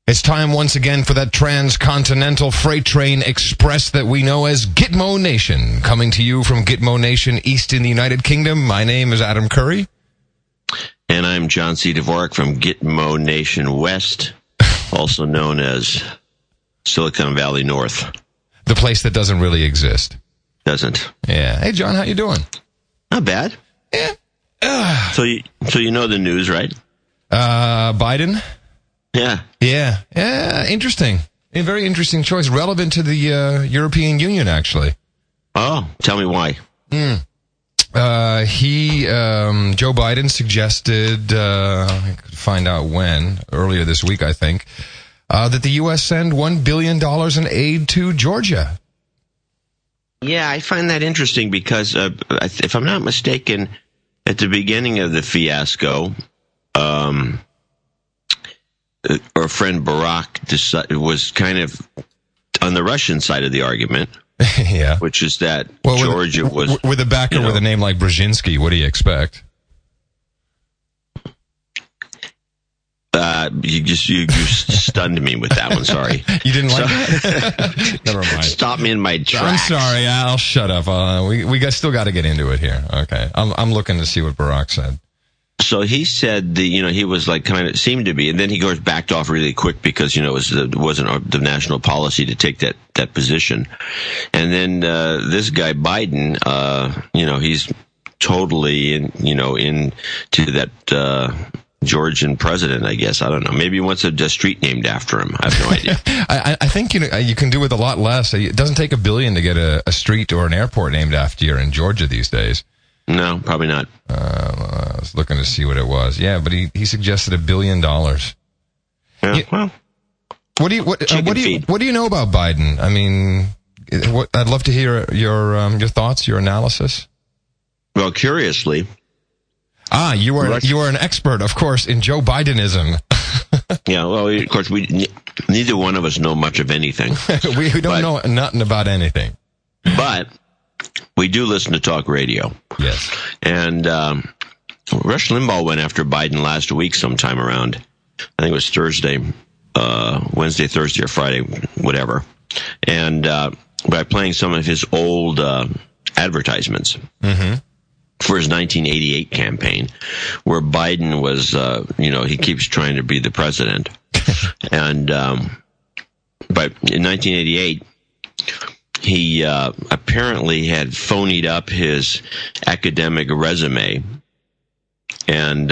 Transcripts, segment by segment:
It's time once again for that transcontinental freight train express that we know as Gitmo Nation. Coming to you from Gitmo Nation East in the United Kingdom, my name is Adam Curry. And I'm John C. Dvorak from Gitmo Nation West, also known as Silicon Valley North. The place that doesn't really exist. Doesn't. Yeah. Hey, John, how you doing? Not bad. Yeah. So you know the news, right? Biden? Yeah. Interesting. A very interesting choice. Relevant to the European Union, actually. Oh, tell me why. Joe Biden suggested, I could find out when, earlier this week, I think, that the U.S. send $1 billion in aid to Georgia. Yeah, I find that interesting because, if I'm not mistaken, at the beginning of the fiasco, our friend Barack was kind of on the Russian side of the argument. Yeah. Which is that Georgia was... With a backer with a name like Brzezinski, what do you expect? You stunned me with that one, sorry. You didn't like that? Never mind. Stop me in my tracks. I'm sorry, I'll shut up. We still got to get into it here. Okay. I'm looking to see what Barack said. So he said he was like kind of seemed to be, and then he backed off really quick because it wasn't the national policy to take that position. And then this guy Biden, he's totally into that Georgian president, I guess. I don't know. Maybe he wants a street named after him. I have no idea. I think you can do with a lot less. It doesn't take $1 billion to get a street or an airport named after you in Georgia these days. No, probably not. I was looking to see what it was. Yeah, but he suggested $1 billion. Yeah, well, what do you know about Biden? I mean, I'd love to hear your thoughts, your analysis. Well, curiously, you are an expert, of course, in Joe Bidenism. Yeah, well, of course, neither one of us know much of anything. we don't know nothing about anything. But we do listen to talk radio. Yes. And Rush Limbaugh went after Biden last week sometime around, I think it was Wednesday, Thursday, or Friday, whatever. And by playing some of his old advertisements for his 1988 campaign, where Biden was, he keeps trying to be the president. And but in 1988... he apparently had phonied up his academic resume, and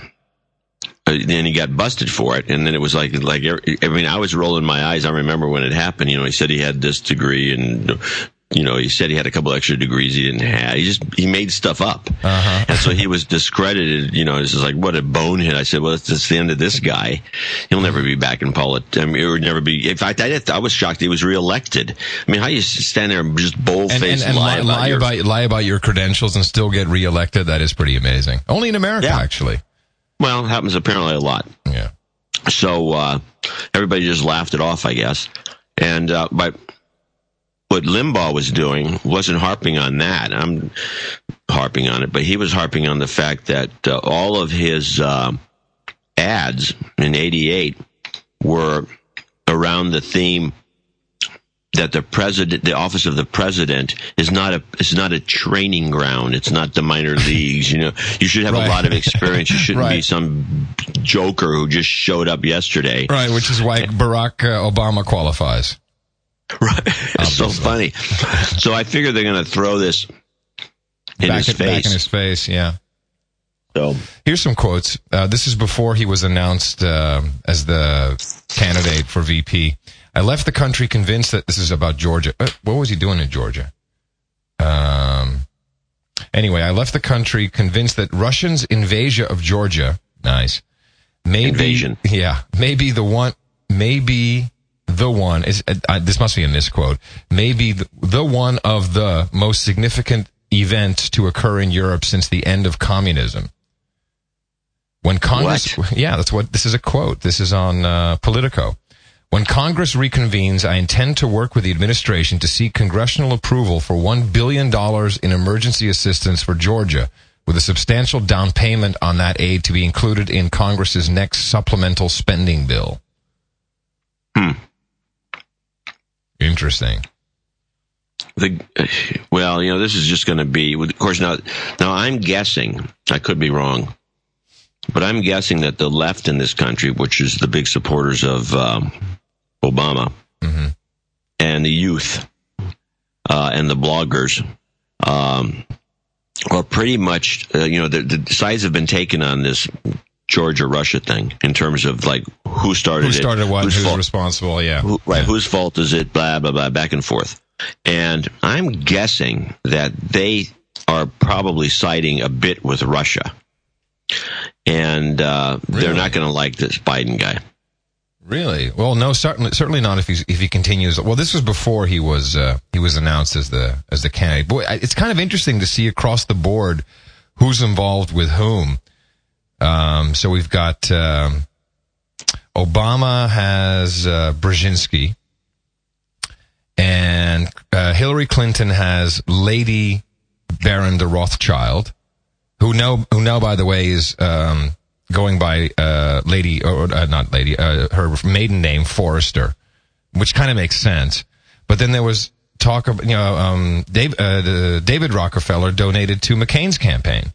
then he got busted for it. And then it was like I was rolling my eyes. I remember when it happened. He said he had this degree, and he said he had a couple extra degrees he didn't have. He made stuff up, and so he was discredited. This is like, what a bonehead. I said, well, it's the end of this guy. He'll never be back in politics. I mean, it would never be. In fact, I was shocked he was reelected. I mean, how you stand there and just bold-faced and lie about your credentials and still get reelected? That is pretty amazing. Only in America, actually. Well, it happens apparently a lot. Yeah. So everybody just laughed it off, I guess, and but. What Limbaugh was doing wasn't harping on that. I'm harping on it, but he was harping on the fact that all of his ads in '88 were around the theme that the office of the president is not a training ground. It's not the minor leagues. You should have a lot of experience. You shouldn't be some joker who just showed up yesterday. Right, which is why Barack Obama qualifies. Right. It's so funny. So I figure they're going to throw this back in his face, yeah. So here's some quotes. This is before he was announced as the candidate for VP. I left the country convinced that this is about Georgia. What was he doing in Georgia? Anyway, I left the country convinced that Russians' invasion of Georgia, invasion. Yeah, this must be a misquote, maybe the one of the most significant events to occur in Europe since the end of communism. When Congress, this is a quote. This is on Politico. When Congress reconvenes, I intend to work with the administration to seek congressional approval for $1 billion in emergency assistance for Georgia, with a substantial down payment on that aid to be included in Congress's next supplemental spending bill. Interesting. Well, this is just going to be, of course, now I'm guessing, I could be wrong, but I'm guessing that the left in this country, which is the big supporters of Obama, mm-hmm. and the youth, and the bloggers, are pretty much, the sides have been taken on this Georgia-Russia thing in terms of, like, who started what, who's responsible, yeah. Whose fault is it, blah, blah, blah, back and forth. And I'm guessing that they are probably siding a bit with Russia. And they're not going to like this Biden guy. Really? Well, no, certainly not if he continues. Well, this was before he was announced as the candidate. Boy, it's kind of interesting to see across the board who's involved with whom. So we've got Obama has Brzezinski, and Hillary Clinton has Lady Baron de Rothschild, who now by the way is going by her maiden name Forrester, which kind of makes sense. But then there was talk of David Rockefeller donated to McCain's campaign.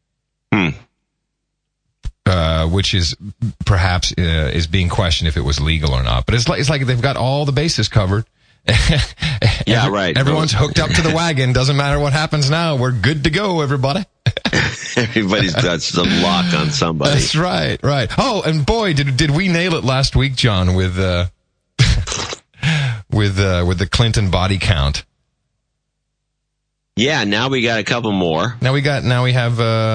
Which is perhaps is being questioned if it was legal or not. But it's like they've got all the bases covered. Yeah, right. Everyone's hooked up to the wagon. Doesn't matter what happens now. We're good to go, everybody. Everybody's got some lock on somebody. That's right. Oh, and boy, did we nail it last week, John, with the Clinton body count. Yeah, now we got a couple more. Now we have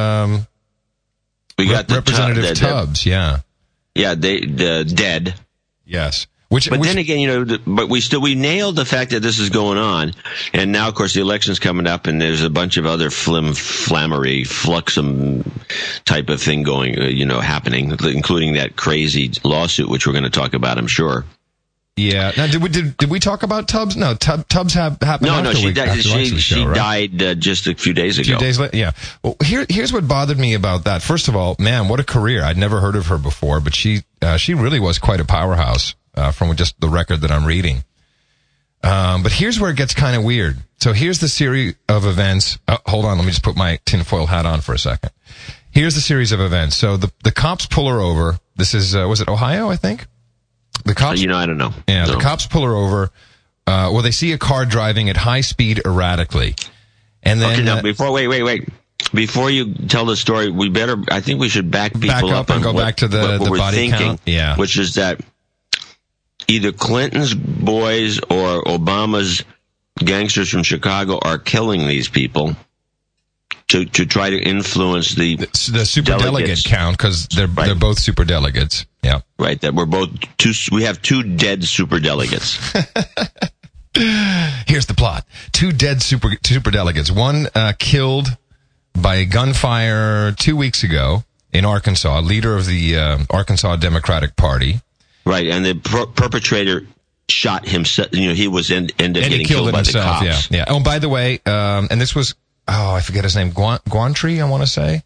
Representative Tubbs, yeah. Yeah, they dead. Yes. Then again, but we nailed the fact that this is going on, and now, of course, the election's coming up, and there's a bunch of other flammery, fluxum type of thing going, happening, including that crazy lawsuit, which we're going to talk about, I'm sure. Yeah. Now, did we talk about Tubbs? No, Tubbs happened. No, she died. She died just a few days ago. A few days later, yeah. Well, here's what bothered me about that. First of all, man, what a career! I'd never heard of her before, but she really was quite a powerhouse. From just the record that I'm reading. But here's where it gets kind of weird. So here's the series of events. Oh, hold on. Let me just put my tinfoil hat on for a second. Here's the series of events. So the cops pull her over. This is, was it Ohio, I think? The cops. I don't know. Yeah, no. The cops pull her over. They see a car driving at high speed erratically. And then. Okay, now, wait. Before you tell the story, I think we should back up and go back to the body count. Yeah. Which is that either Clinton's boys or Obama's gangsters from Chicago are killing these people to try to influence the superdelegate count, because they're both superdelegates. Yeah, right. That we have two dead superdelegates. Here's the plot: 2 dead superdelegates. One killed by gunfire 2 weeks ago in Arkansas. Leader of the Arkansas Democratic Party. Right, and the perpetrator shot himself. He was ended up getting killed by himself, the cops. Yeah. Oh, by the way, and this was, I forget his name, Guantry, I want to say.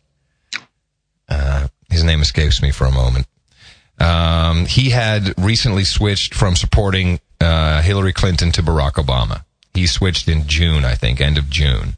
His name escapes me for a moment. He had recently switched from supporting Hillary Clinton to Barack Obama. He switched in June, I think, end of June.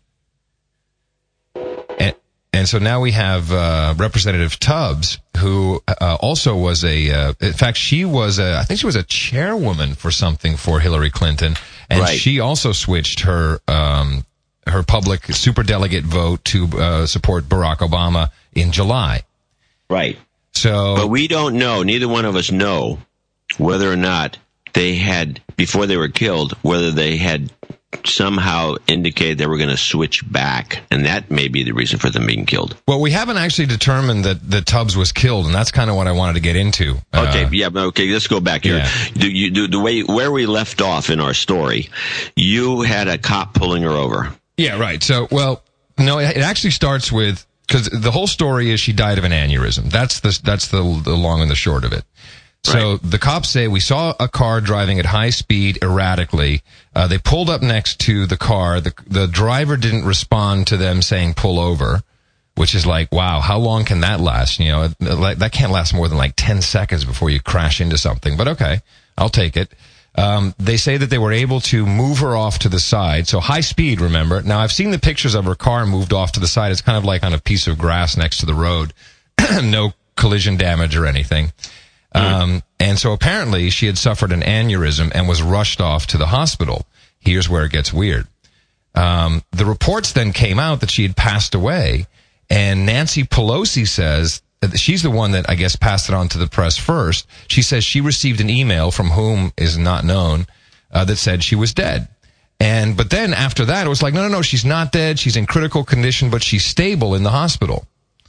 And so now we have Representative Tubbs, who also was in fact, I think she was a chairwoman for something for Hillary Clinton, and she also switched her public superdelegate vote to support Barack Obama in July. Right. So, but we don't know. Neither one of us know whether or not they had, before they were killed, whether they had somehow indicated they were going to switch back, and that may be the reason for them being killed. Well, we haven't actually determined that Tubbs was killed, and that's kind of what I wanted to get into. Okay, let's go back here. Yeah. Where we left off in our story, you had a cop pulling her over. Yeah, right. So, well, no, it actually starts with, because the whole story is she died of an aneurysm. That's the long and the short of it. So the cops say, we saw a car driving at high speed erratically. They pulled up next to the car. The driver didn't respond to them saying pull over, which is like, wow, how long can that last? That can't last more than like 10 seconds before you crash into something. But okay, I'll take it. They say that they were able to move her off to the side. So high speed, remember. Now, I've seen the pictures of her car moved off to the side. It's kind of like on a piece of grass next to the road. No collision damage or anything. And so apparently she had suffered an aneurysm and was rushed off to the hospital. Here's where it gets weird. The reports then came out that she had passed away, and Nancy Pelosi says that she's the one that I guess passed it on to the press first. She says she received an email from whom is not known that said she was dead. But then after that, it was like, no, she's not dead. She's in critical condition, but she's stable in the hospital.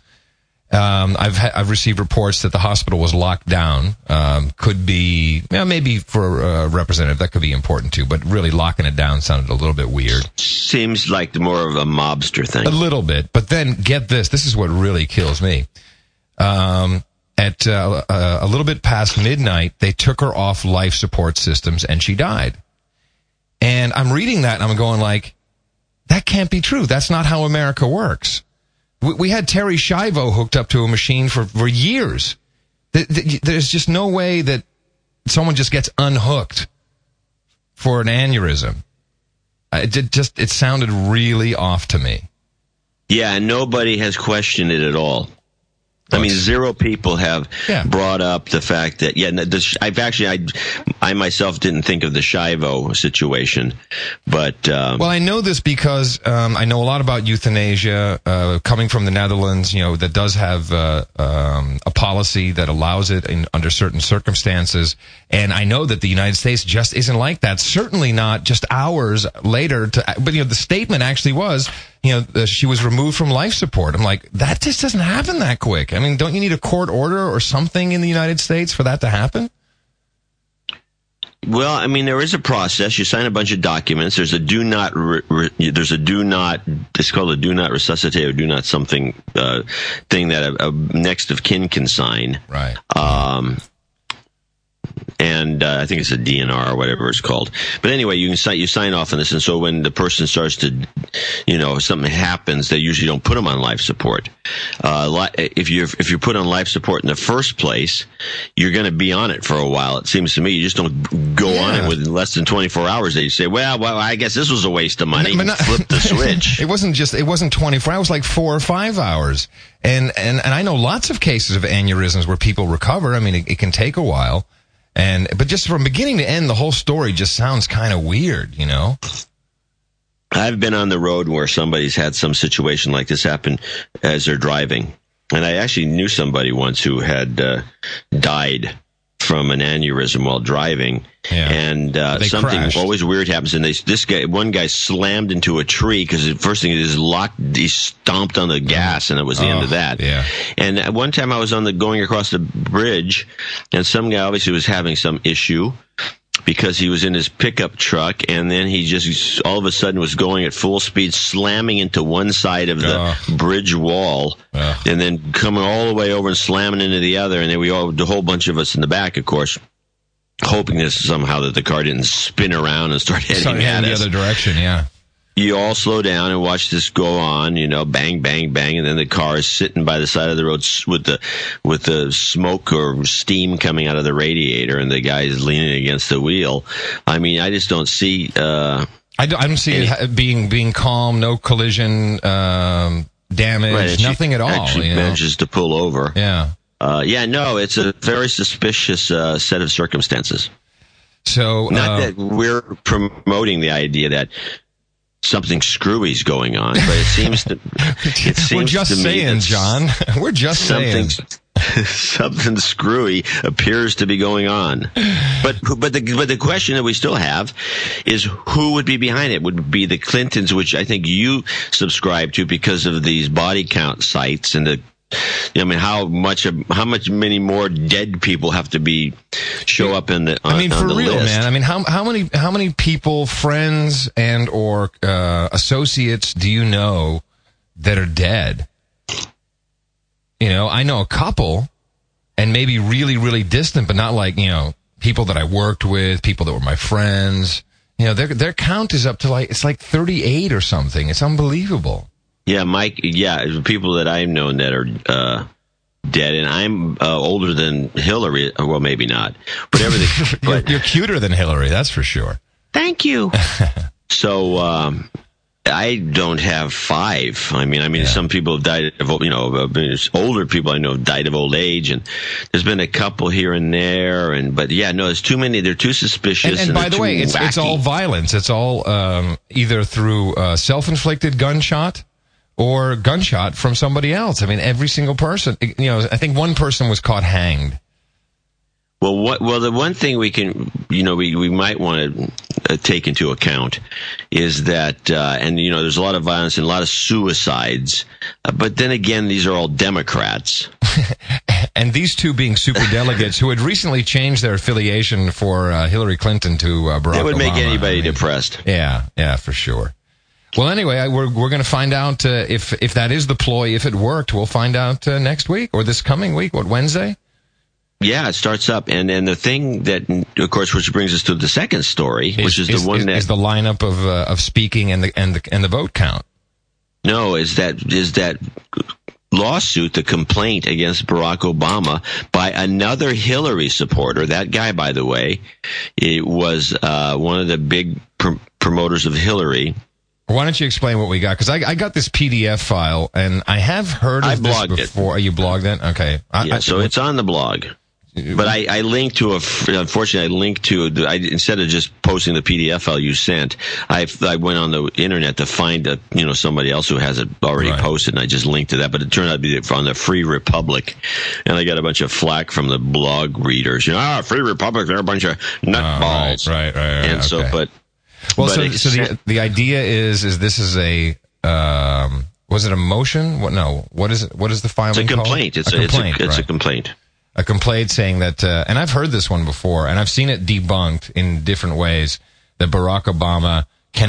I've received reports that the hospital was locked down. Could be, maybe for a representative, that could be important too, but really locking it down sounded a little bit weird. Seems like more of a mobster thing. A little bit. But then get this. This is what really kills me. At a little bit past midnight, they took her off life support systems and she died. And I'm reading that and I'm going like, that can't be true. That's not how America works. We had Terry Schiavo hooked up to a machine for years. There's just no way that someone just gets unhooked for an aneurysm. It sounded really off to me. Yeah, and nobody has questioned it at all. I mean, zero people have brought up the fact that, I myself didn't think of the Schiavo situation, but... well, I know this because I know a lot about euthanasia, coming from the Netherlands, that does have a policy that allows it under certain circumstances, and I know that the United States just isn't like that, certainly not just hours later, but the statement actually was... she was removed from life support. I'm like, that just doesn't happen that quick. I mean, don't you need a court order or something in the United States for that to happen? Well, I mean, there is a process. You sign a bunch of documents. There's a it's called a do not resuscitate or do not something, thing that a next of kin can sign. Right. And I think it's a DNR or whatever it's called. But anyway, you sign off on this, and so when the person starts to, something happens, they usually don't put them on life support. If you're put on life support in the first place, you're going to be on it for a while. It seems to me you just don't go on it within less than 24 hours. They say, well, I guess this was a waste of money. Flip the switch. It wasn't 24 hours. It was like 4 or 5 hours. And I know lots of cases of aneurysms where people recover. I mean, it can take a while. But just from beginning to end, the whole story just sounds kind of weird, I've been on the road where somebody's had some situation like this happen as they're driving. And I actually knew somebody once who had died from an aneurysm while driving. Yeah. And something crashed. Always weird happens. And one guy slammed into a tree because the first thing he stomped on the gas, and it was the end of that. Yeah. And at one time I was going across the bridge, and some guy obviously was having some issue because he was in his pickup truck, and then he just all of a sudden was going at full speed, slamming into one side of the bridge wall, and then coming all the way over and slamming into the other. And then the whole bunch of us in the back, of course, hoping that somehow that the car didn't spin around and start heading at us. The other direction, yeah. You all slow down and watch this go on, bang, bang, bang, and then the car is sitting by the side of the road with the smoke or steam coming out of the radiator, and the guy is leaning against the wheel. I mean, I just don't see. I don't see it being calm, no collision damage, right, nothing at all. Actually manages to pull over. Yeah. No, it's a very suspicious set of circumstances. So not that we're promoting the idea that something screwy's going on, but it seems to. We're just saying, John. We're just saying. Something screwy appears to be going on. But the question that we still have is who would be behind it? Would it be the Clintons, which I think you subscribe to because of these body count sites and how many more dead people have to show up in the on, I mean, for the real, list. man. I mean, how many people, friends and or associates do you know that are dead? I know a couple, and maybe really, really distant, but not like people that I worked with, people that were my friends. Their count is up to it's like 38 or something. It's unbelievable. Yeah, Mike. Yeah, people that I've known that are dead, and I'm older than Hillary. Well, maybe not. Whatever. You're cuter than Hillary, that's for sure. Thank you. So I don't have 5. I mean, some people have died of, older people I know have died of old age, and there's been a couple here and there, but there's too many. They're too suspicious. And by the way, it's all violence. It's all either through self-inflicted gunshot or gunshot from somebody else. I mean, every single person. I think one person was caught hanged. Well, the one thing we can, we might want to take into account is that, there's a lot of violence and a lot of suicides, but then again, these are all Democrats. And these two being superdelegates who had recently changed their affiliation for Hillary Clinton to Barack Obama. It would make anybody depressed. Yeah, for sure. Well, anyway, we're going to find out if that is the ploy, if it worked. We'll find out next week or this coming week. Wednesday? Yeah, it starts up, and the thing that, of course, which brings us to the second story, which is the one that is the lineup of speaking and the vote count. No, is that lawsuit, the complaint against Barack Obama by another Hillary supporter. That guy, by the way, it was one of the big promoters of Hillary. Why don't you explain what we got? Because I got this PDF file, and I have heard of this before. You blogged it? Okay. So it's on the blog. But I linked to instead of just posting the PDF file you sent, I went on the internet to find somebody else who has it already posted, and I just linked to that. But it turned out to be from the Free Republic, and I got a bunch of flack from the blog readers. Free Republic, they're a bunch of nutballs. Right. And okay. so, the idea is this is a was it a motion? What is it? What is the filing called? It's a complaint. It's a complaint. A complaint saying that, and I've heard this one before, and I've seen it debunked in different ways, that Barack Obama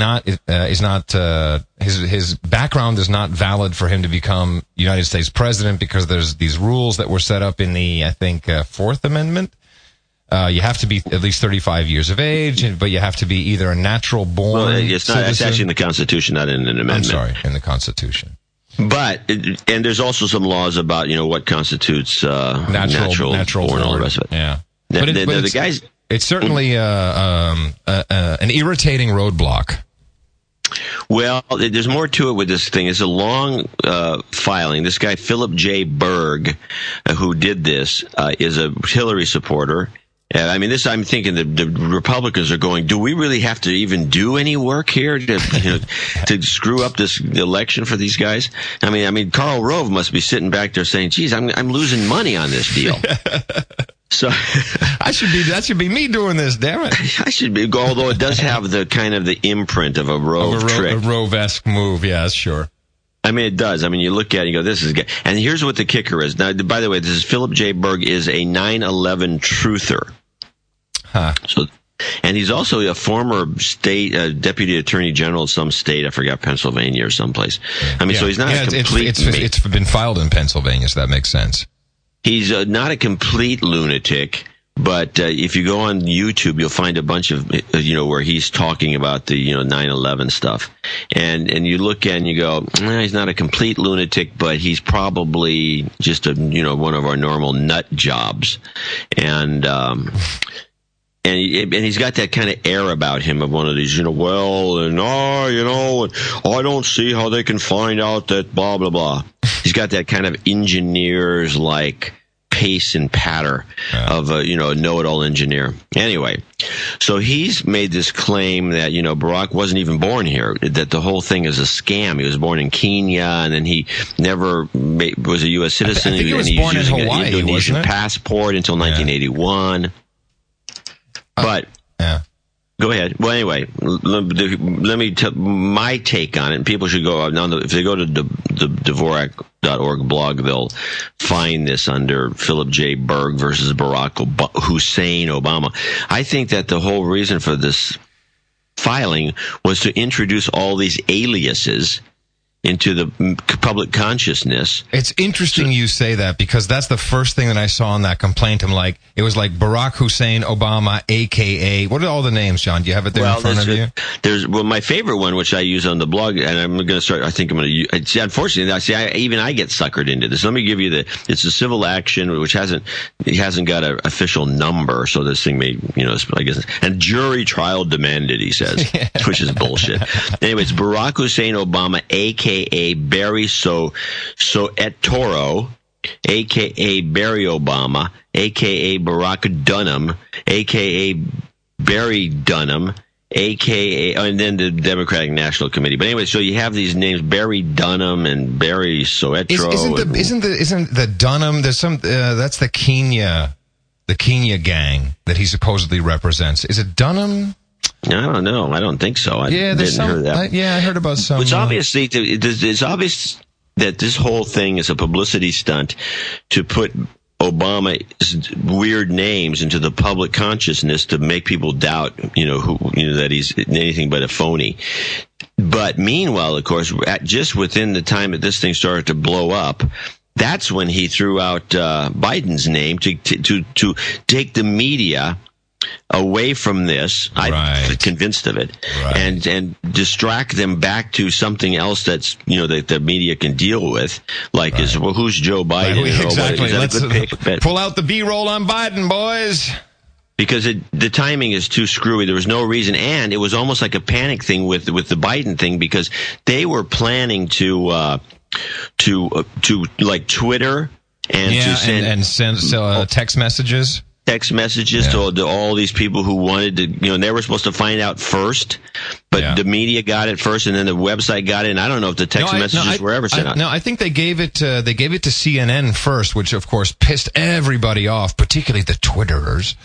his background is not valid for him to become United States president because there's these rules that were set up in the, I think, Fourth Amendment. You have to be at least 35 years of age, but you have to be either a natural born citizen. It's actually in the Constitution, not in an amendment. I'm sorry, in the Constitution. But, and there's also some laws about, what constitutes, natural born, all the rest of it. Yeah. But the guys, it's certainly, an irritating roadblock. Well, there's more to it with this thing. It's a long, filing. This guy, Philip J. Berg, who did this, is a Hillary supporter. I'm thinking that the Republicans are going, do we really have to even do any work here to screw up this election for these guys? I mean, Karl Rove must be sitting back there saying, geez, I'm losing money on this deal. So that should be me doing this, damn it. I should be, although it does have the kind of the imprint of a Rove trick. A Rove-esque move, yeah, sure. I mean, it does. I mean, you look at it and you go, this is good. And here's what the kicker is. Now, by the way, this is Philip J. Berg is a 9/11 truther. Huh. So, and he's also a former state deputy attorney general of some state. I forgot, Pennsylvania or someplace. I mean, so he's not a complete. It's been filed in Pennsylvania, so that makes sense. He's not a complete lunatic. But if you go on YouTube, you'll find a bunch of where he's talking about the 9/11 stuff, and you look at it and you go, he's not a complete lunatic, but he's probably just a one of our normal nut jobs, and he's got that kind of air about him of one of these, I don't see how they can find out that blah blah blah. He's got that kind of engineer's like pace and patter of a know-it-all engineer. Anyway, so he's made this claim that Barack wasn't even born here, that the whole thing is a scam. He was born in Kenya, and then he never was a U.S. citizen. I think he was born in Hawaii, an Indonesian passport until 1981. But go ahead. Well, anyway, let me tell my take on it. And people should go if they go to the Dvorak.org blog, they'll find this under Philip J. Berg versus Barack Hussein Obama. I think that the whole reason for this filing was to introduce all these aliases into the public consciousness. It's interesting you say that, because that's the first thing that I saw in that complaint. It was like Barack Hussein Obama, a.k.a. What are all the names, John? Do you have it there in front of you? There's my favorite one, which I use on the blog, and I'm going to start. I think I'm going to use. Unfortunately, I get suckered into this. Let me give you it's a civil action which hasn't got an official number, so this thing may, I guess, and jury trial demanded, he says, which is bullshit. Anyway, it's Barack Hussein Obama, a.k.a. Barry Soetoro, a.k.a. Barry Obama, a.k.a. Barack Dunham, a.k.a. Barry Dunham, a.k.a. and then the Democratic National Committee. But anyway, so you have these names, Barry Dunham and Barry Soetoro. Isn't the Dunham? There's some. That's the Kenya gang that he supposedly represents. Is it Dunham? I don't know. I don't think so. I heard about some. It's obvious that this whole thing is a publicity stunt to put Obama's weird names into the public consciousness to make people doubt, that he's anything but a phony. But meanwhile, of course, just within the time that this thing started to blow up, that's when he threw out Biden's name to take the media away from this. I'm convinced of it, and distract them back to something else that's that the media can deal with, like who's Joe Biden? Exactly. Let's pull out the B-roll on Biden, boys. Because the timing is too screwy. There was no reason, and it was almost like a panic thing with the Biden thing, because they were planning to like Twitter and send text messages. To all these people who wanted to, and they were supposed to find out first, but the media got it first, and then the website got it. And I don't know if the text messages were ever sent out. No, I think they gave it to CNN first, which of course pissed everybody off, particularly the Twitterers.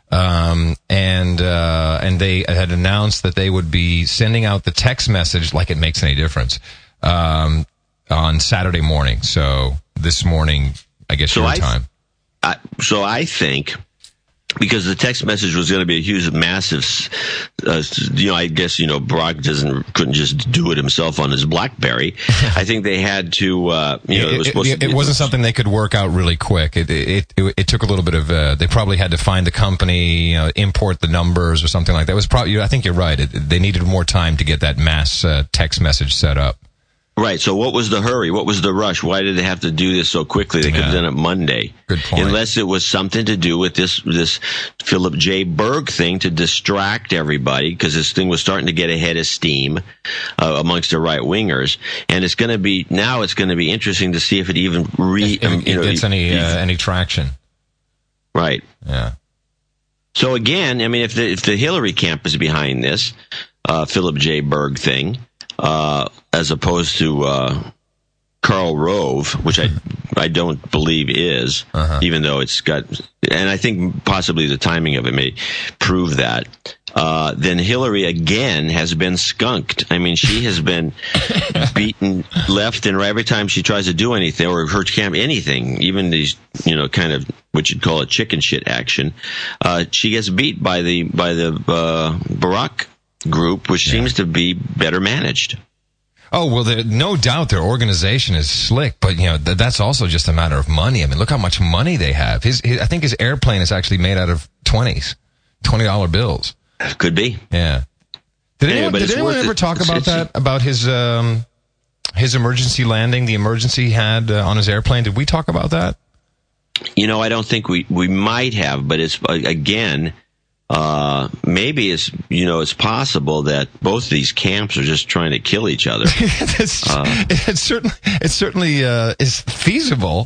And they had announced that they would be sending out the text message, like it makes any difference, on Saturday morning. So this morning, I guess your time. So I think, because the text message was going to be a huge, massive, I guess, Barack couldn't just do it himself on his BlackBerry. I think they had to, it was supposed to be. It wasn't something they could work out really quick. It took a little bit of, they probably had to find the company, import the numbers or something like that. It was probably, I think you're right. They needed more time to get that mass text message set up. Right. So what was the hurry? What was the rush? Why did they have to do this so quickly? They could have done it Monday. Good point. Unless it was something to do with this Philip J. Berg thing to distract everybody, because this thing was starting to get ahead of steam amongst the right wingers. And it's going to be interesting to see if it even gets any traction. Right. Yeah. So again, I mean, if the Hillary camp is behind this Philip J. Berg thing, as opposed to Karl Rove, which I don't believe is, even though it's got, and I think possibly the timing of it may prove that. Then Hillary again has been skunked. I mean, she has been beaten left and right every time she tries to do anything, or her camp anything, even these kind of what you'd call a chicken shit action. She gets beat by the Barack group, which seems to be better managed. Oh, well, no doubt their organization is slick, but that's also just a matter of money. I mean, look how much money they have. I think his airplane is actually made out of $20 bills. Could be. Yeah. Did anyone ever talk about that? About his emergency landing, the emergency he had on his airplane? Did we talk about that? I don't think we might have, but it's again. Maybe it's possible that both these camps are just trying to kill each other. It certainly is feasible.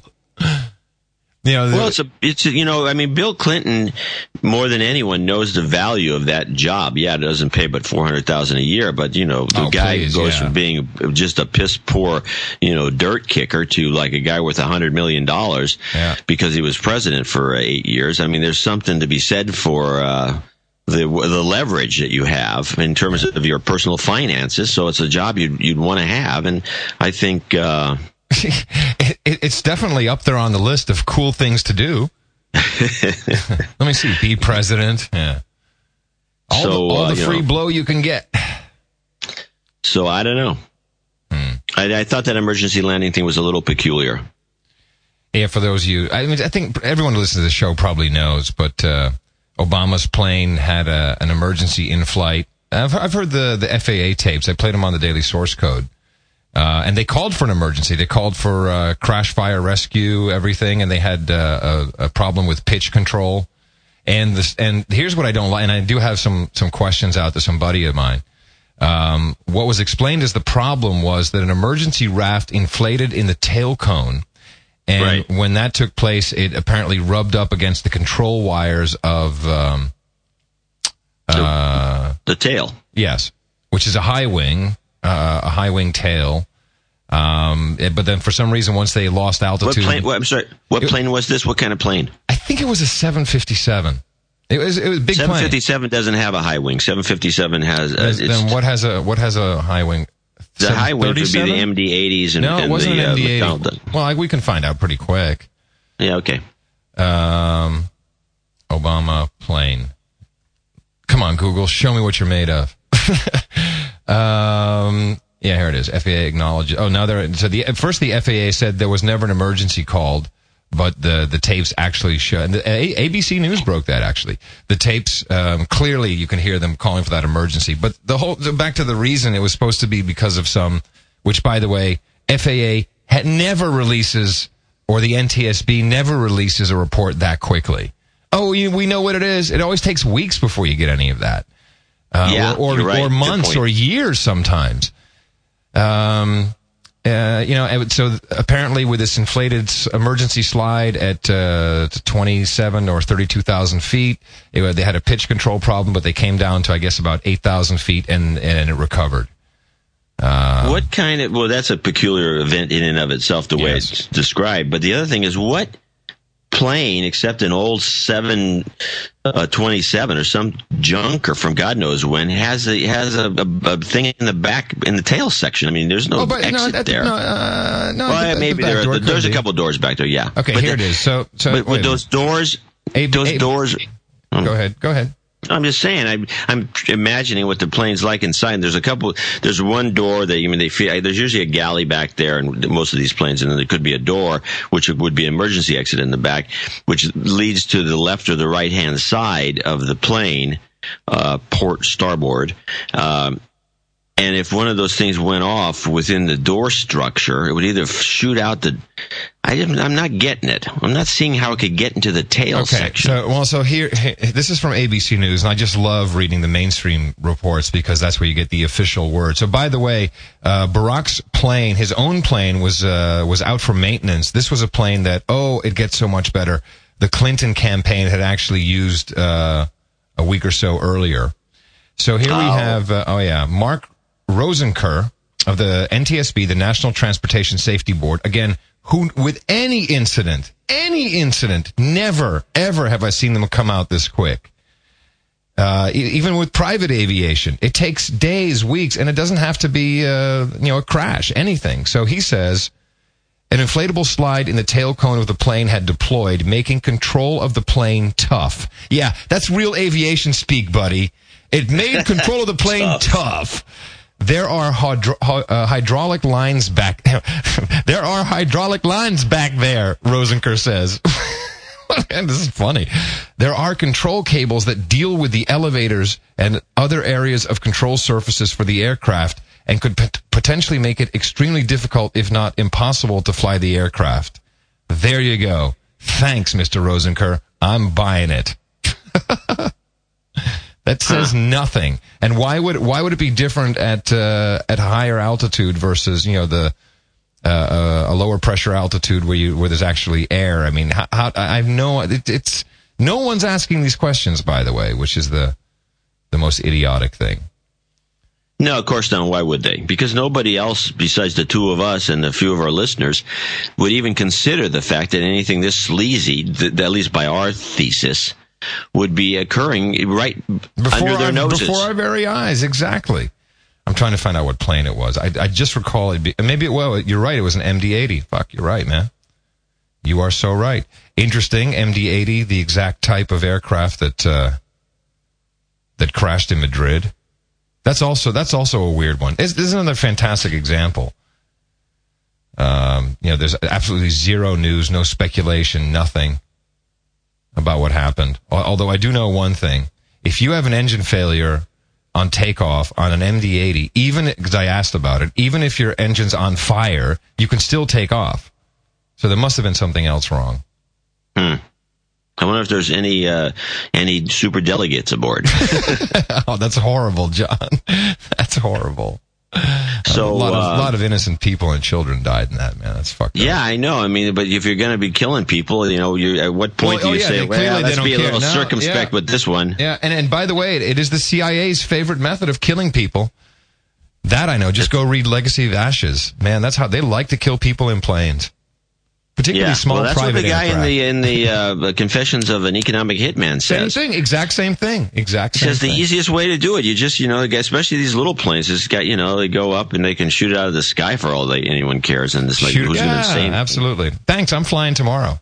Well, I mean, Bill Clinton more than anyone knows the value of that job. Yeah, it doesn't pay but $400,000 a year, but the guy goes from being just a piss poor, dirt kicker to like a guy worth $100 million because he was president for 8 years. I mean, there's something to be said for the leverage that you have in terms of your personal finances. So it's a job you'd want to have, and I think. It's definitely up there on the list of cool things to do. Let me see. Be president. Yeah. All the free blow you can get. So I don't know. I thought that emergency landing thing was a little peculiar. Yeah, for those of you, I mean, I think everyone who listens to the show probably knows, but Obama's plane had an emergency in-flight. I've heard the FAA tapes. I played them on the Daily Source Code. And they called for an emergency. They called for crash, fire, rescue, everything, and they had a problem with pitch control. And here's what I don't like, and I do have some questions out to some buddy of mine. What was explained as the problem was that an emergency raft inflated in the tail cone. And when that took place, it apparently rubbed up against the control wires of the tail. Yes, which is a high wing tail. But then for some reason, once they lost altitude, I'm sorry. What plane was this? What kind of plane? I think it was a 757. It was a big 757 plane. doesn't have a high wing. 757 has. Then what has a high wing? The high wing would be the MD-80s and no, it wasn't an MD-80. Well, we can find out pretty quick. Yeah, okay. Obama plane. Come on, Google, show me what you're made of. Yeah, here it is. FAA acknowledges. Oh, now at first the FAA said there was never an emergency called, but the tapes actually show. And the ABC News broke that actually. The tapes clearly you can hear them calling for that emergency. But back to the reason it was supposed to be because of some, which by the way, FAA never releases, or the NTSB never releases a report that quickly. Oh, we know what it is. It always takes weeks before you get any of that, or months or years sometimes. So apparently with this inflated emergency slide at 27 or 32,000 feet, they had a pitch control problem, but they came down to, I guess, about 8,000 feet and it recovered. What kind of, well, that's a peculiar event in and of itself, the way it's described. But the other thing is, what plane, except an old 727 or some junker from God knows when, has a thing in the back, in the tail section? I mean, there's no exit there. Maybe there's a couple doors back there. Yeah. Okay, here it is. So with those doors, doors. Go ahead. I'm just saying, I'm imagining what the plane's like inside. There's one door that, there's usually a galley back there in most of these planes, and then there could be a door, which would be an emergency exit in the back, which leads to the left or the right hand side of the plane, port starboard. And if one of those things went off within the door structure, it would either shoot out I'm not getting it. I'm not seeing how it could get into the tail section. So here, this is from ABC News, and I just love reading the mainstream reports because that's where you get the official word. So, by the way, Barack's plane, his own plane, was out for maintenance. This was a plane that, it gets so much better. The Clinton campaign had actually used a week or so earlier. So here we have, Mark Rosenker of the NTSB, the National Transportation Safety Board, again, who, with any incident, never, ever have I seen them come out this quick. Even with private aviation, it takes days, weeks, and it doesn't have to be, a crash, anything. So he says, an inflatable slide in the tail cone of the plane had deployed, making control of the plane tough. Yeah, that's real aviation speak, buddy. It made control of the plane tough. There are hydraulic lines back. There are hydraulic lines back there, Rosenker says. And this is funny. There are control cables that deal with the elevators and other areas of control surfaces for the aircraft and could potentially make it extremely difficult, if not impossible, to fly the aircraft. There you go. Thanks, Mr. Rosenker. I'm buying it. That says nothing. And why would it be different at higher altitude versus a lower pressure altitude where there's actually air? I mean, it's no one's asking these questions, by the way, which is the most idiotic thing. No, of course not. Why would they? Because nobody else besides the two of us and a few of our listeners would even consider the fact that anything this sleazy, at least by our thesis, would be occurring right under their noses. Before our very eyes, exactly. I'm trying to find out what plane it was. I just recall you're right, it was an MD-80. Fuck, you're right, man. You are so right. Interesting, MD-80, the exact type of aircraft that crashed in Madrid. That's also a weird one. This is another fantastic example. There's absolutely zero news, no speculation, nothing about what happened. Although I do know one thing. If you have an engine failure on takeoff on an MD-80, even, because I asked about it, even if your engine's on fire, you can still take off. So there must have been something else wrong. I wonder if there's any super delegates aboard. Oh, that's horrible, John. That's horrible. So a lot of innocent people and children died in that, man. That's fucked up. Yeah, I know. I mean, but if you're going to be killing people, at what point do you say, well, let's be a little circumspect with this one? Yeah, and by the way, it is the CIA's favorite method of killing people. That I know. Just go read Legacy of Ashes. Man, that's how they like to kill people in planes. Particularly small private aircraft. That's what the guy in the Confessions of an Economic Hitman says. Same thing. Exact same thing. He says the easiest way to do it, you just, especially these little planes, just got, they go up and they can shoot it out of the sky for all anyone cares. And it's like, who's going to say? Absolutely. Thanks. I'm flying tomorrow.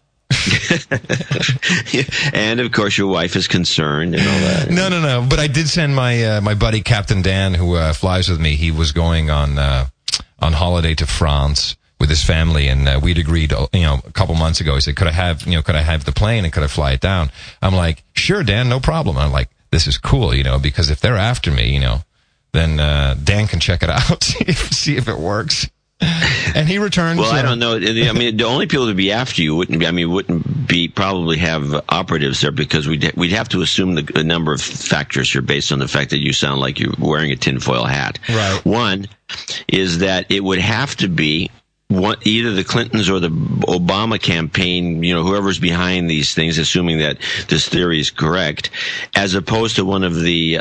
And of course your wife is concerned and all that. No. But I did send my buddy Captain Dan, who flies with me. He was going on holiday to France with his family, and we'd agreed, a couple months ago. He said, could I have the plane and could I fly it down? I'm like, sure, Dan, no problem. I'm like, this is cool, because if they're after me, then Dan can check it out, see if it works. And he returns. Well, I don't know. I mean, the only people to be after you wouldn't be probably have operatives there, because we'd have to assume a number of factors here based on the fact that you sound like you're wearing a tinfoil hat. Right. One is that it would have to be either the Clintons or the Obama campaign, whoever's behind these things, assuming that this theory is correct, as opposed to one of the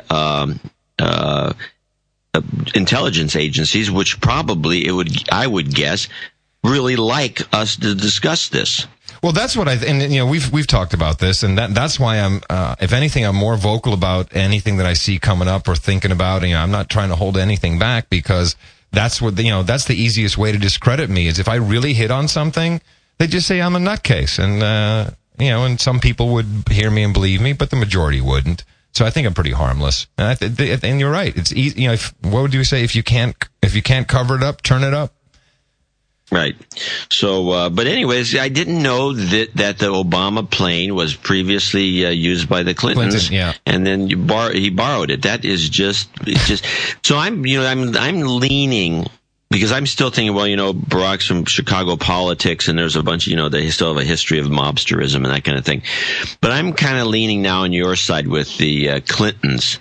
intelligence agencies, which probably I would guess, really like us to discuss this. Well, that's what we've talked about this, and that's why I'm, if anything, I'm more vocal about anything that I see coming up or thinking about. I'm not trying to hold anything back, because that's that's the easiest way to discredit me, is if I really hit on something, they just say I'm a nutcase. And, and some people would hear me and believe me, but the majority wouldn't. So I think I'm pretty harmless. And you're right. It's easy. What would you say? If you can't cover it up, turn it up. Right. So, but anyways, I didn't know that the Obama plane was previously used by the Clintons. Yeah. And then he borrowed it. That is just. So I'm leaning, because I'm still thinking, well, Barack's from Chicago politics, and there's a bunch of, they still have a history of mobsterism and that kind of thing. But I'm kind of leaning now on your side with the Clintons,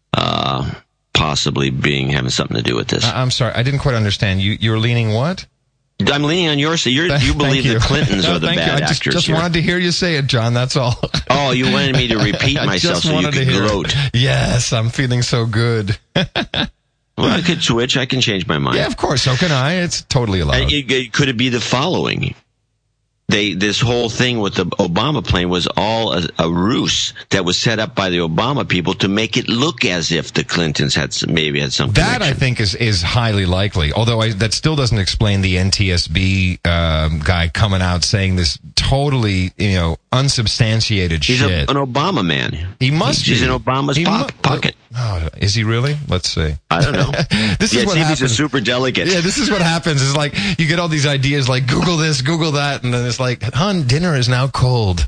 possibly having something to do with this. I'm sorry, I didn't quite understand. You're leaning what? I'm leaning on your side. You believe the Clintons are the bad actors. I just wanted to hear you say it, John. That's all. Oh, you wanted me to repeat myself so you could gloat. Yes, I'm feeling so good. Well, I could switch. I can change my mind. Yeah, of course. So can I. It's totally allowed. Could it be the following? This whole thing with the Obama plane was all a ruse that was set up by the Obama people to make it look as if the Clintons maybe had some connection. That, I think, is highly likely. Although that still doesn't explain the NTSB guy coming out saying this totally, unsubstantiated shit. He's an Obama man. He must be. He's in Obama's pocket. Oh, is he really? Let's see. I don't know. This is what happens. He's a super delegate. Yeah, this is what happens. It's like you get all these ideas like Google this, Google that, and then it's like, hon, dinner is now cold.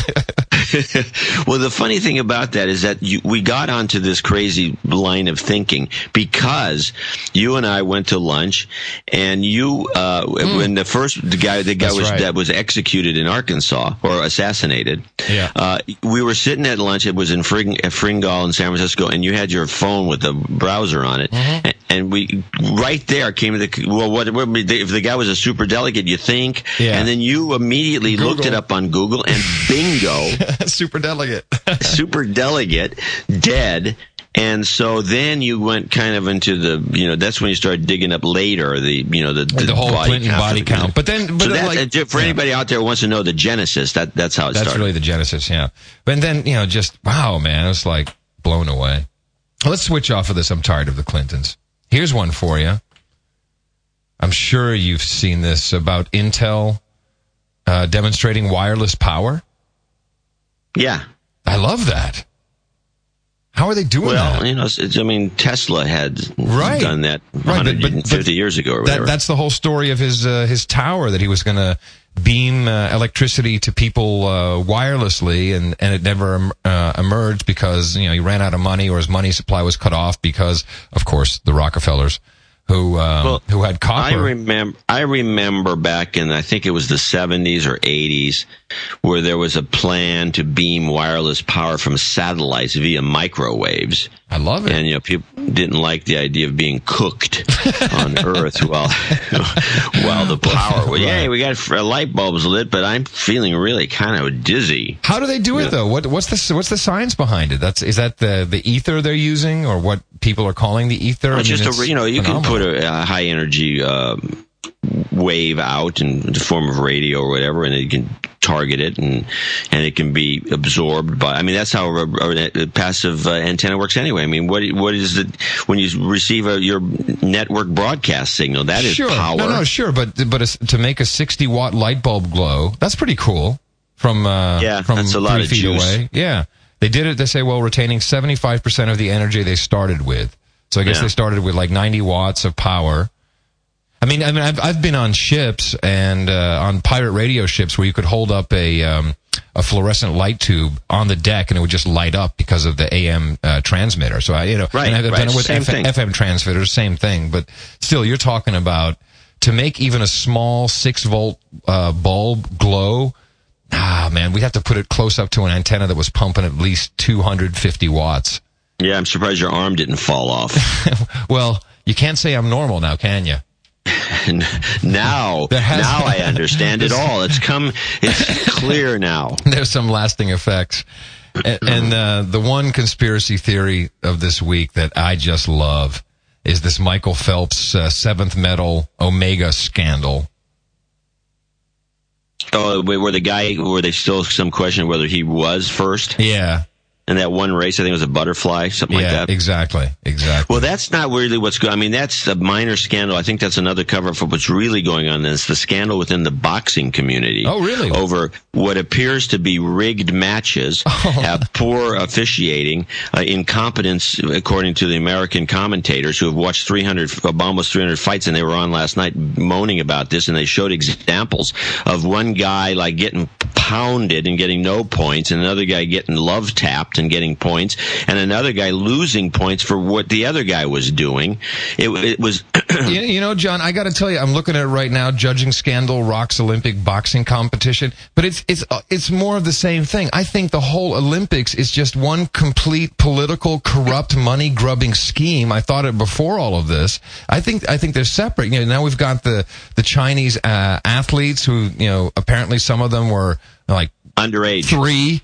Well, the funny thing about that is that we got onto this crazy line of thinking because you and I went to lunch, and you when the guy that was executed in Arkansas or assassinated. Yeah. We were sitting at lunch. It was in Fringall in San Francisco, and you had your phone with the browser on it, and we right there came to if the guy was a super delegate, you think, and then you immediately looked it up on Google, and bingo. Super delegate. Super delegate, dead. And so then you went kind of into that's when you started digging up later the whole Clinton body count. But for anybody out there who wants to know the genesis, that's how it started. That's really the genesis, yeah. But then, just, wow, man, it's like blown away. Let's switch off of this. I'm tired of the Clintons. Here's one for you. I'm sure you've seen this about Intel demonstrating wireless power. Yeah. I love that. How are they doing that? Well, Tesla had done that 150 years ago or whatever. That's the whole story of his tower, that he was going to beam electricity to people wirelessly, and it never emerged because he ran out of money, or his money supply was cut off because, of course, the Rockefellers who had copper. I remember back in, I think it was the 70s or 80s, where there was a plan to beam wireless power from satellites via microwaves. I love it. And people didn't like the idea of being cooked on Earth while the power. Well, yeah, we got light bulbs lit, but I'm feeling really kind of dizzy. How do they do it though? What's the science behind it? Is that the ether they're using, or what people are calling the ether? It's you can put a high energy wave out in the form of radio or whatever, and you can target it, and it can be absorbed by. That's how a passive antenna works anyway. What is it when you receive your network broadcast signal? That is power. No, sure, but to make a 60-watt light bulb glow, that's pretty cool. From that's a lot 3 of feet juice. away. Yeah, they did it. They say, retaining 75% of the energy they started with. So I guess they started with like 90 watts of power. I've been on ships and on pirate radio ships where you could hold up a fluorescent light tube on the deck and it would just light up because of the AM transmitter. So and I've done it with FM transmitters, same thing. But still, you're talking about to make even a small 6-volt bulb glow. We'd have to put it close up to an antenna that was pumping at least 250 watts. Yeah, I'm surprised your arm didn't fall off. Well, you can't say I'm normal now, can you? Now I understand it all. It's clear now. There's some lasting effects. And the one conspiracy theory of this week that I just love is this Michael Phelps 7th medal Omega scandal. Oh, where there's still some question whether he was first? Yeah. In that one race, I think it was a butterfly, something like that. Exactly. Well, that's not really what's going on. That's a minor scandal. I think that's another cover for what's really going on. It's the scandal within the boxing community. Oh, really? Over what appears to be rigged matches, poor officiating, incompetence, according to the American commentators who have watched almost 300 fights, and they were on last night moaning about this, and they showed examples of one guy like getting pounded and getting no points, and another guy getting love tapped and getting points, and another guy losing points for what the other guy was doing. It was John, I got to tell you, I'm looking at it right now. Judging scandal rocks Olympic boxing competition, but it's more of the same thing. I think the whole Olympics is just one complete political, corrupt, money grubbing scheme. I thought it before all of this. I think they're separate. Now we've got the Chinese athletes who apparently some of them were like underage, 3.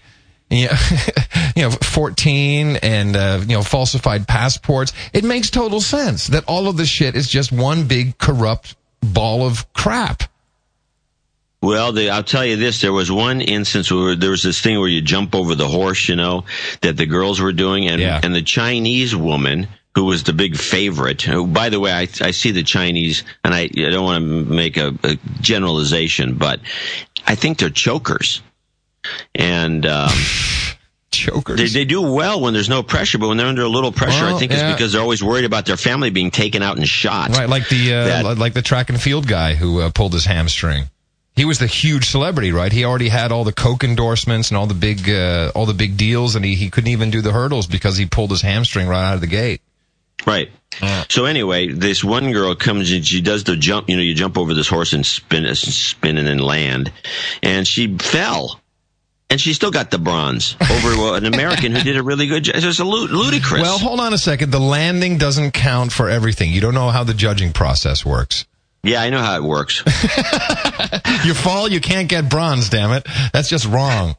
14 and, falsified passports. It makes total sense that all of this shit is just one big corrupt ball of crap. Well, I'll tell you this. There was one instance where there was this thing where you jump over the horse, that the girls were doing. And the Chinese woman, who was the big favorite, who, by the way, I see the Chinese, and I don't want to make a generalization, but I think they're chokers. And chokers. They do well when there's no pressure, but when they're under a little pressure, I think it's because they're always worried about their family being taken out and shot. Right, like the track and field guy who pulled his hamstring. He was the huge celebrity, right? He already had all the Coke endorsements and all the big deals, and he couldn't even do the hurdles because he pulled his hamstring right out of the gate. Right. So anyway, this one girl comes and she does the jump. You jump over this horse and spin and then land, and she fell. And she still got the bronze over an American who did a really good job. It's just ludicrous. Well, hold on a second. The landing doesn't count for everything. You don't know how the judging process works. Yeah, I know how it works. You fall, you can't get bronze, damn it. That's just wrong.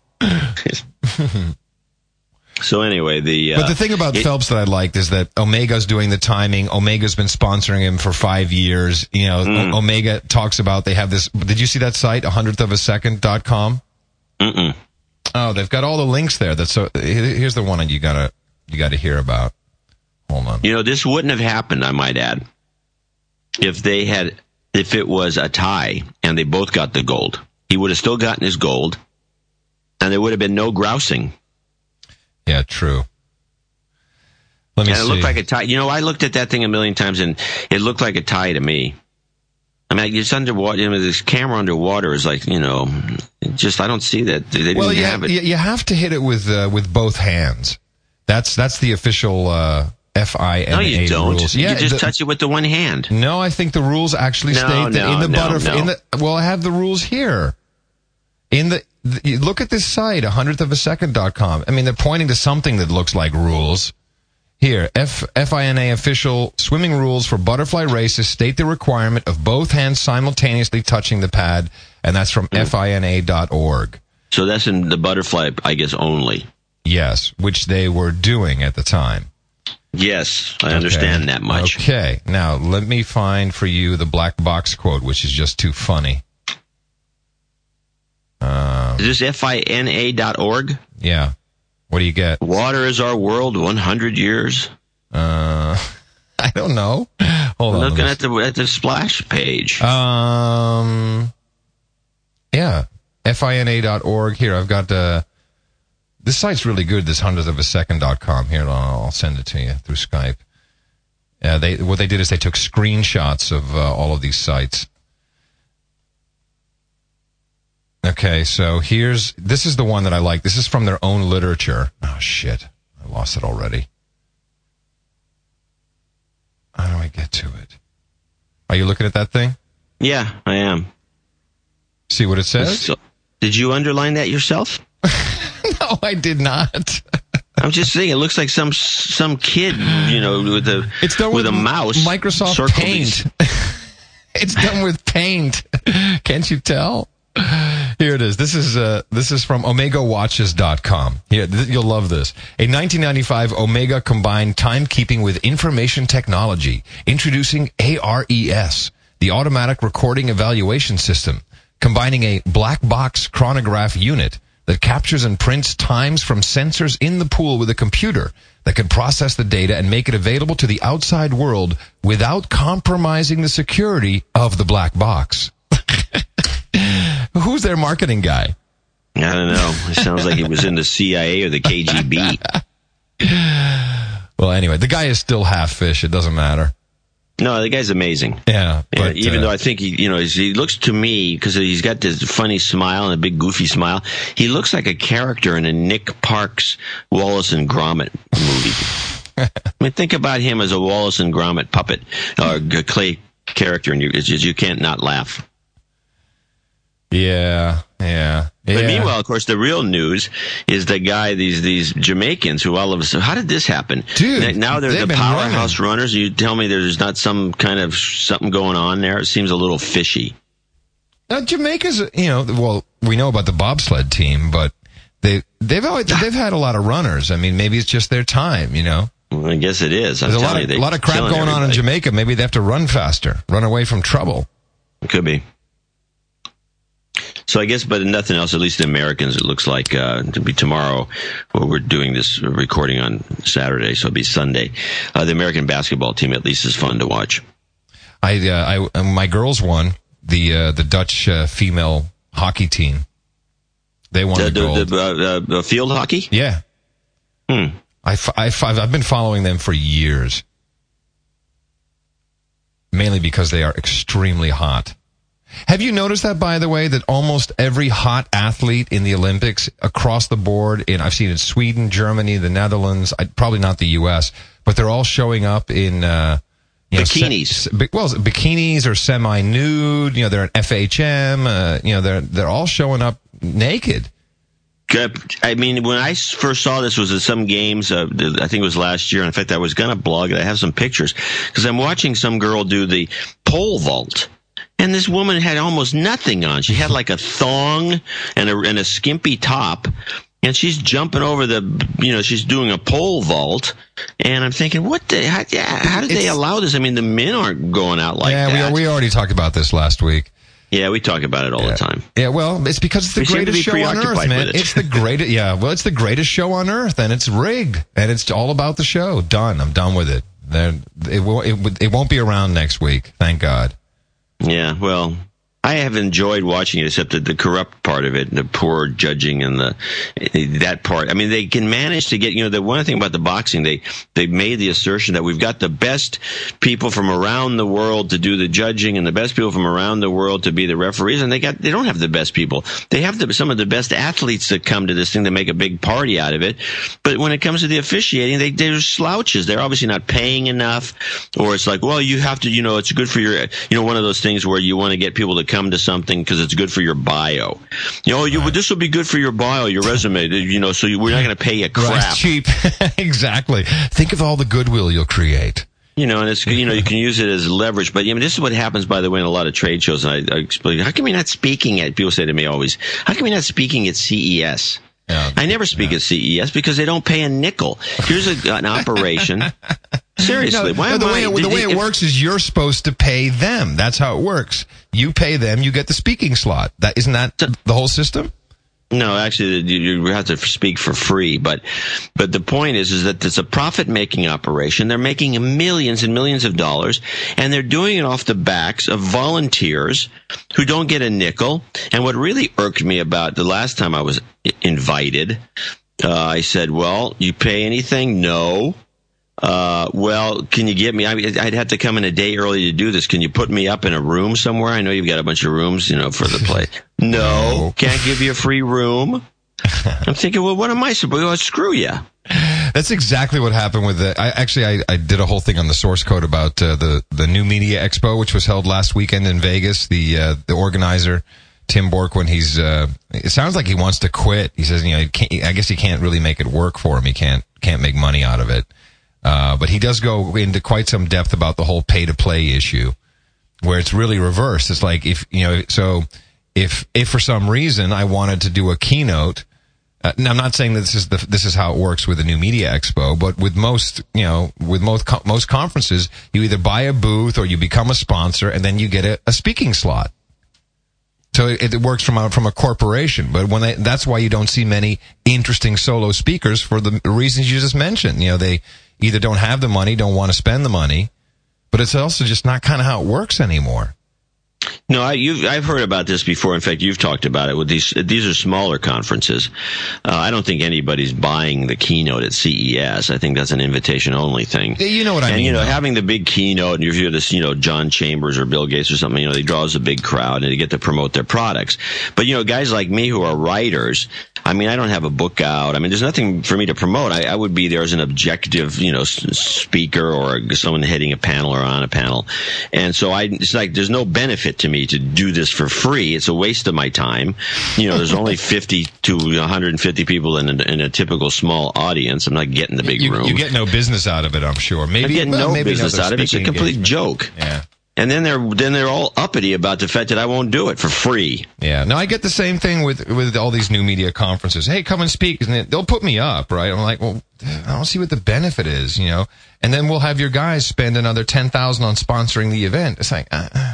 So anyway, but the thing about Phelps that I liked is that Omega's doing the timing. Omega's been sponsoring him for 5 years. Omega talks about, they have this, did you see that site, 100thofasecond.com? Mm-mm. Oh, they've got all the links there. Here's the one that you gotta hear about. Hold on. This wouldn't have happened, I might add, if it was a tie and they both got the gold. He would have still gotten his gold, and there would have been no grousing. Yeah, true. Let me And it see. looked like a tie. You know, I looked at that thing a million times, and it looked like a tie to me. I mean, it's underwater. You know, this camera underwater is like, you know, just I don't see that. They didn't have it. You have to hit it with both hands. That's the official FINA No, you don't. rules. You just touch it with the one hand. No, I think the rules actually state that in the butterfly. Well, I have the rules here. Look at this site, 100thofasecond.com. I mean, they're pointing to something that looks like rules. Here, FINA official swimming rules for butterfly races state the requirement of both hands simultaneously touching the pad, and that's from FINA.org. So that's in the butterfly, I guess, only. Yes, which they were doing at the time. Yes, I understand that much. Okay, now let me find for you the black box quote, which is just too funny. Is this FINA.org? Yeah. What do you get? Water is our world, 100 years. I don't know. Hold on. Looking at the splash page. Yeah. FINA.org. Here, I've got this site's really good, this 100thofasecond.com. Here, I'll send it to you through Skype. What they did is they took screenshots of all of these sites. Okay, so this is the one that I like. This is from their own literature. Oh, shit. I lost it already. How do I get to it? Are you looking at that thing? Yeah, I am. See what it says? So, did you underline that yourself? No, I did not. I'm just saying, it looks like some kid, you know, with a mouse. Microsoft Paint. It's done with Paint. Can't you tell? Here it is. This is from OmegaWatches.com. Here, you'll love this. A 1995 Omega combined timekeeping with information technology, introducing ARES, the Automatic Recording Evaluation System, combining a black box chronograph unit that captures and prints times from sensors in the pool with a computer that can process the data and make it available to the outside world without compromising the security of the black box. Who's their marketing guy? I don't know. It sounds like he was in the CIA or the KGB. Well, anyway, the guy is still half fish. It doesn't matter. No, the guy's amazing. Yeah. But, even though I think he looks to me, because he's got this funny smile and a big goofy smile, he looks like a character in a Nick Parks Wallace and Gromit movie. I mean, think about him as a Wallace and Gromit puppet or a clay character, and you can't not laugh. Yeah. But meanwhile, of course, the real news is the guy, these Jamaicans who all of a sudden, how did this happen? Dude, now they're the powerhouse runners. You tell me there's not some kind of something going on there. It seems a little fishy. Now, Jamaica's, well, we know about the bobsled team, but they've had a lot of runners. I mean, maybe it's just their time, Well, I guess it is. There's a lot of crap going on in Jamaica. Maybe they have to run faster, run away from trouble. It could be. So I guess, but nothing else, at least the Americans, it looks like, to be tomorrow. Well, we're doing this recording on Saturday, so it'll be Sunday. The American basketball team, at least, is fun to watch. My girls won the Dutch female hockey team. They won the gold. The field hockey? Yeah. I've been following them for years. Mainly because they are extremely hot. Have you noticed that, by the way, that almost every hot athlete in the Olympics across the board, I've seen it in Sweden, Germany, the Netherlands, probably not the U.S., but they're all showing up in bikinis. Bikinis or semi-nude. They're in FHM. They're all showing up naked. I mean, when I first saw this was at some games, I think it was last year. In fact, I was going to blog it. I have some pictures because I'm watching some girl do the pole vault. And this woman had almost nothing on. She had like a thong and a skimpy top. And she's jumping over she's doing a pole vault. And I'm thinking, how did they allow this? I mean, the men aren't going out like that. Yeah, we already talked about this last week. Yeah, we talk about it all the time. Yeah, well, it's because it's the greatest show on earth, man. It's the greatest, it's the greatest show on earth, and it's rigged. And it's all about the show. Done. I'm done with it. It won't be around next week, thank God. Yeah, well, I have enjoyed watching it, except the corrupt part of it, and the poor judging and that part. I mean, they can manage to get, the one thing about the boxing, they made the assertion that we've got the best people from around the world to do the judging and the best people from around the world to be the referees, and they don't have the best people. They have some of the best athletes that come to this thing to make a big party out of it. But when it comes to the officiating, they're slouches. They're obviously not paying enough, or it's like, well, you have to, it's good for your, one of those things where you want to get people to come to something because it's good for your bio. This will be good for your bio, your resume. So we're not going to pay you crap. Right, cheap. Exactly. Think of all the goodwill you'll create. And it's you can use it as leverage. But this is what happens, by the way, in a lot of trade shows. And I explain, how come you're not speaking at? People say to me always, how come you're not speaking at CES? Yeah, I never speak at CES because they don't pay a nickel. Here's an operation. Seriously, the way it works is you're supposed to pay them. That's how it works. You pay them, you get the speaking slot. Isn't that the whole system? No, actually, you have to speak for free. But the point is that it's a profit-making operation. They're making millions and millions of dollars, and they're doing it off the backs of volunteers who don't get a nickel. And what really irked me about the last time I was invited, I said, well, you pay anything? No. Well, can you get me? I'd have to come in a day early to do this. Can you put me up in a room somewhere? I know you've got a bunch of rooms, for the play. No, can't give you a free room. I'm thinking, well, what am I supposed to do? Well, screw you. That's exactly what happened with I did a whole thing on the source code about the New Media Expo, which was held last weekend in Vegas. The organizer, Tim Bork, when it sounds like he wants to quit. He says, I guess he can't really make it work for him. He can't make money out of it. But he does go into quite some depth about the whole pay-to-play issue, where it's really reversed. It's like if for some reason I wanted to do a keynote, now I'm not saying that this is how it works with the New Media Expo, but with most conferences, you either buy a booth or you become a sponsor, and then you get a speaking slot. So it works from a corporation, but that's why you don't see many interesting solo speakers for the reasons you just mentioned. They either don't have the money, don't want to spend the money, but it's also just not kind of how it works anymore. No, I've heard about this before. In fact, you've talked about it with these are smaller conferences. I don't think anybody's buying the keynote at CES. I think that's an invitation only thing. You know what I mean? And, having the big keynote, and you hear this, John Chambers or Bill Gates or something, they draws a big crowd and they get to promote their products. But, guys like me who are writers, I don't have a book out. There's nothing for me to promote. I would be there as an objective, speaker or someone heading a panel or on a panel. And so it's like there's no benefit to me to do this for free. It's a waste of my time. There's only 50 to 150 people in a typical small audience. I'm not getting the big room. You get no business out of it, I'm sure. I get no business out of it. It's a complete joke. Yeah. And then they're all uppity about the fact that I won't do it for free. Yeah. No, I get the same thing with all these new media conferences. Hey, come and speak. They'll put me up, right? I'm like, well, I don't see what the benefit is, And then we'll have your guys spend another $10,000 on sponsoring the event. It's like,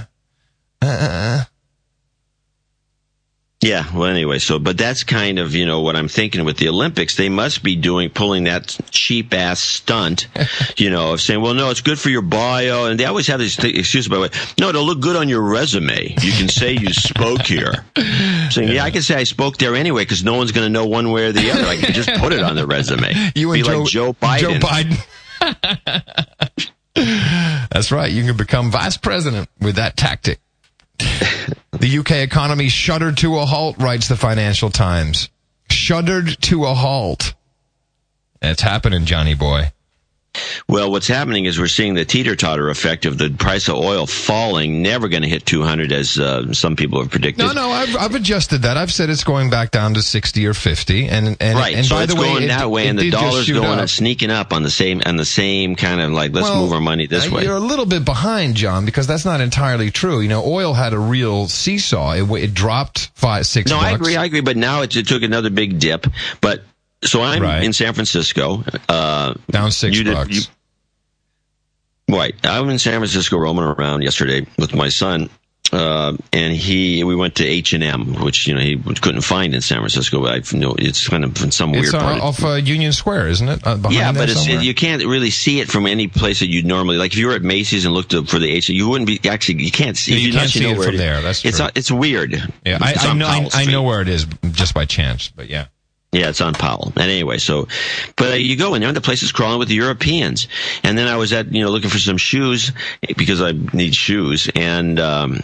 Yeah, well, anyway, but that's kind of, what I'm thinking with the Olympics. They must be pulling that cheap-ass stunt, of saying, well, no, it's good for your bio. And they always have this excuse, by the way, no, it'll look good on your resume. You can say you spoke here. Saying, yeah, I can say I spoke there anyway because no one's going to know one way or the other. I can just put it on the resume. You and like Joe Biden. Joe Biden. That's right. You can become vice president with that tactic. The UK economy shuddered to a halt, writes the Financial Times. Shuddered to a halt. It's happening, Johnny boy. Well, what's happening is we're seeing the teeter-totter effect of the price of oil falling, never going to hit 200 as some people have predicted. No, I've adjusted that. I've said it's going back down to 60 or 50. And right, and so by it's the way, going that way, and the dollar's going up, sneaking up on the same kind of like, let's move our money this way. You're a little bit behind, John, because that's not entirely true. Oil had a real seesaw. It dropped $5-6. No, I agree, but now it took another big dip. But so I'm in San Francisco. Down $6. Right. I was in San Francisco roaming around yesterday with my son. we went to H&M, which he couldn't find in San Francisco. But it's kind of in some weird part. It's off Union Square, isn't it? Yeah, but you can't really see it from any place that you'd normally, like if you were at Macy's and looked up for the H&M, you wouldn't be you can't see. You can't see it from there. That's true. It's weird. Yeah, I know where it is just by chance, but yeah. Yeah, it's on Powell. And anyway, but you go in there and the place is crawling with the Europeans. And then I was looking for some shoes because I need shoes. And I'm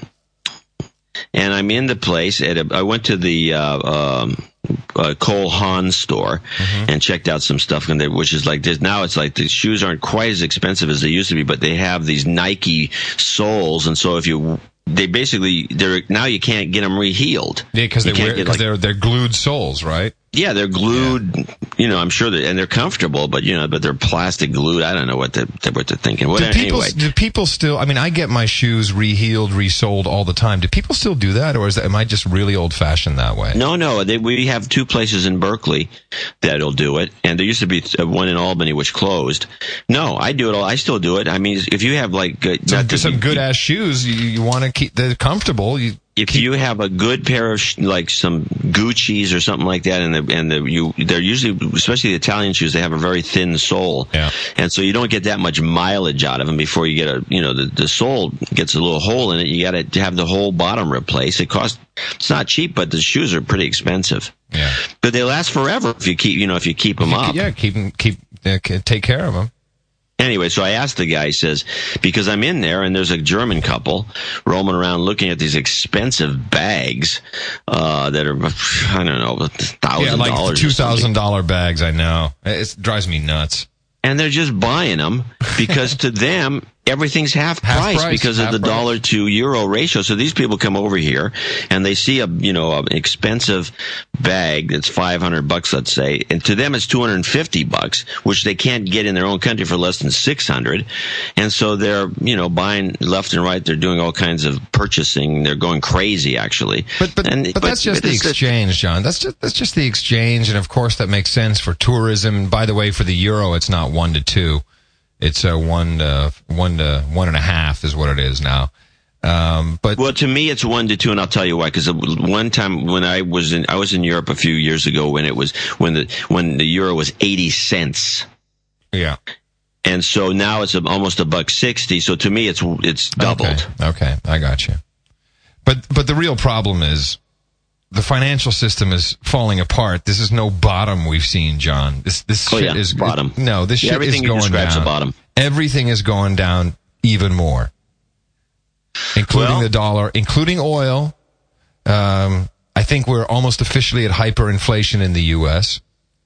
in the place I went to the, Cole Haan store and checked out some stuff in there, which is like now it's like the shoes aren't quite as expensive as they used to be, but they have these Nike soles. And so now you can't get them rehealed. Yeah, because they're glued soles, right? Yeah, they're glued. Yeah. I'm sure and they're comfortable, but they're plastic glued. I don't know what they're thinking. Do people still? I mean, I get my shoes rehealed, resoled all the time. Do people still do that, or am I just really old fashioned that way? No. We have 2 places in Berkeley that'll do it, and there used to be one in Albany which closed. No, I do it all. I still do it. I mean, if you have some good ass shoes, you want to keep they're comfortable. If you have a good pair of like some Gucci's or something like that, they're usually, especially the Italian shoes, they have a very thin sole, and so you don't get that much mileage out of them before you get the sole gets a little hole in it. You got to have the whole bottom replaced. It's not cheap, but the shoes are pretty expensive. Yeah, but they last forever if you keep them up. Yeah, take care of them. Anyway, so I asked the guy, he says, because I'm in there and there's a German couple roaming around looking at these expensive bags that are, I don't know, $1,000. Yeah, like $2,000 bags, I know. It drives me nuts. And they're just buying them because to them, everything's half price because of the dollar to euro ratio. So these people come over here and they see an expensive bag that's $500, let's say, and to them it's $250, which they can't get in their own country for less than $600. And so they're, buying left and right. They're doing all kinds of purchasing. They're going crazy, actually. But that's just the exchange, John. That's just the exchange. And of course that makes sense for tourism. By the way, for the euro, it's not 1 to 2. It's 1 to 1.5 is what it is now. Well, to me, it's 1 to 2, and I'll tell you why. Because one time when I was in Europe a few years ago when the euro was 80 cents. Yeah. And so now it's almost $1.60. So to me, it's doubled. Okay, I got you. But the real problem is the financial system is falling apart. This is no bottom we've seen, John. This shit is bottom. This shit is going down. The bottom. Everything is going down even more, including the dollar, including oil. I think we're almost officially at hyperinflation in the U.S.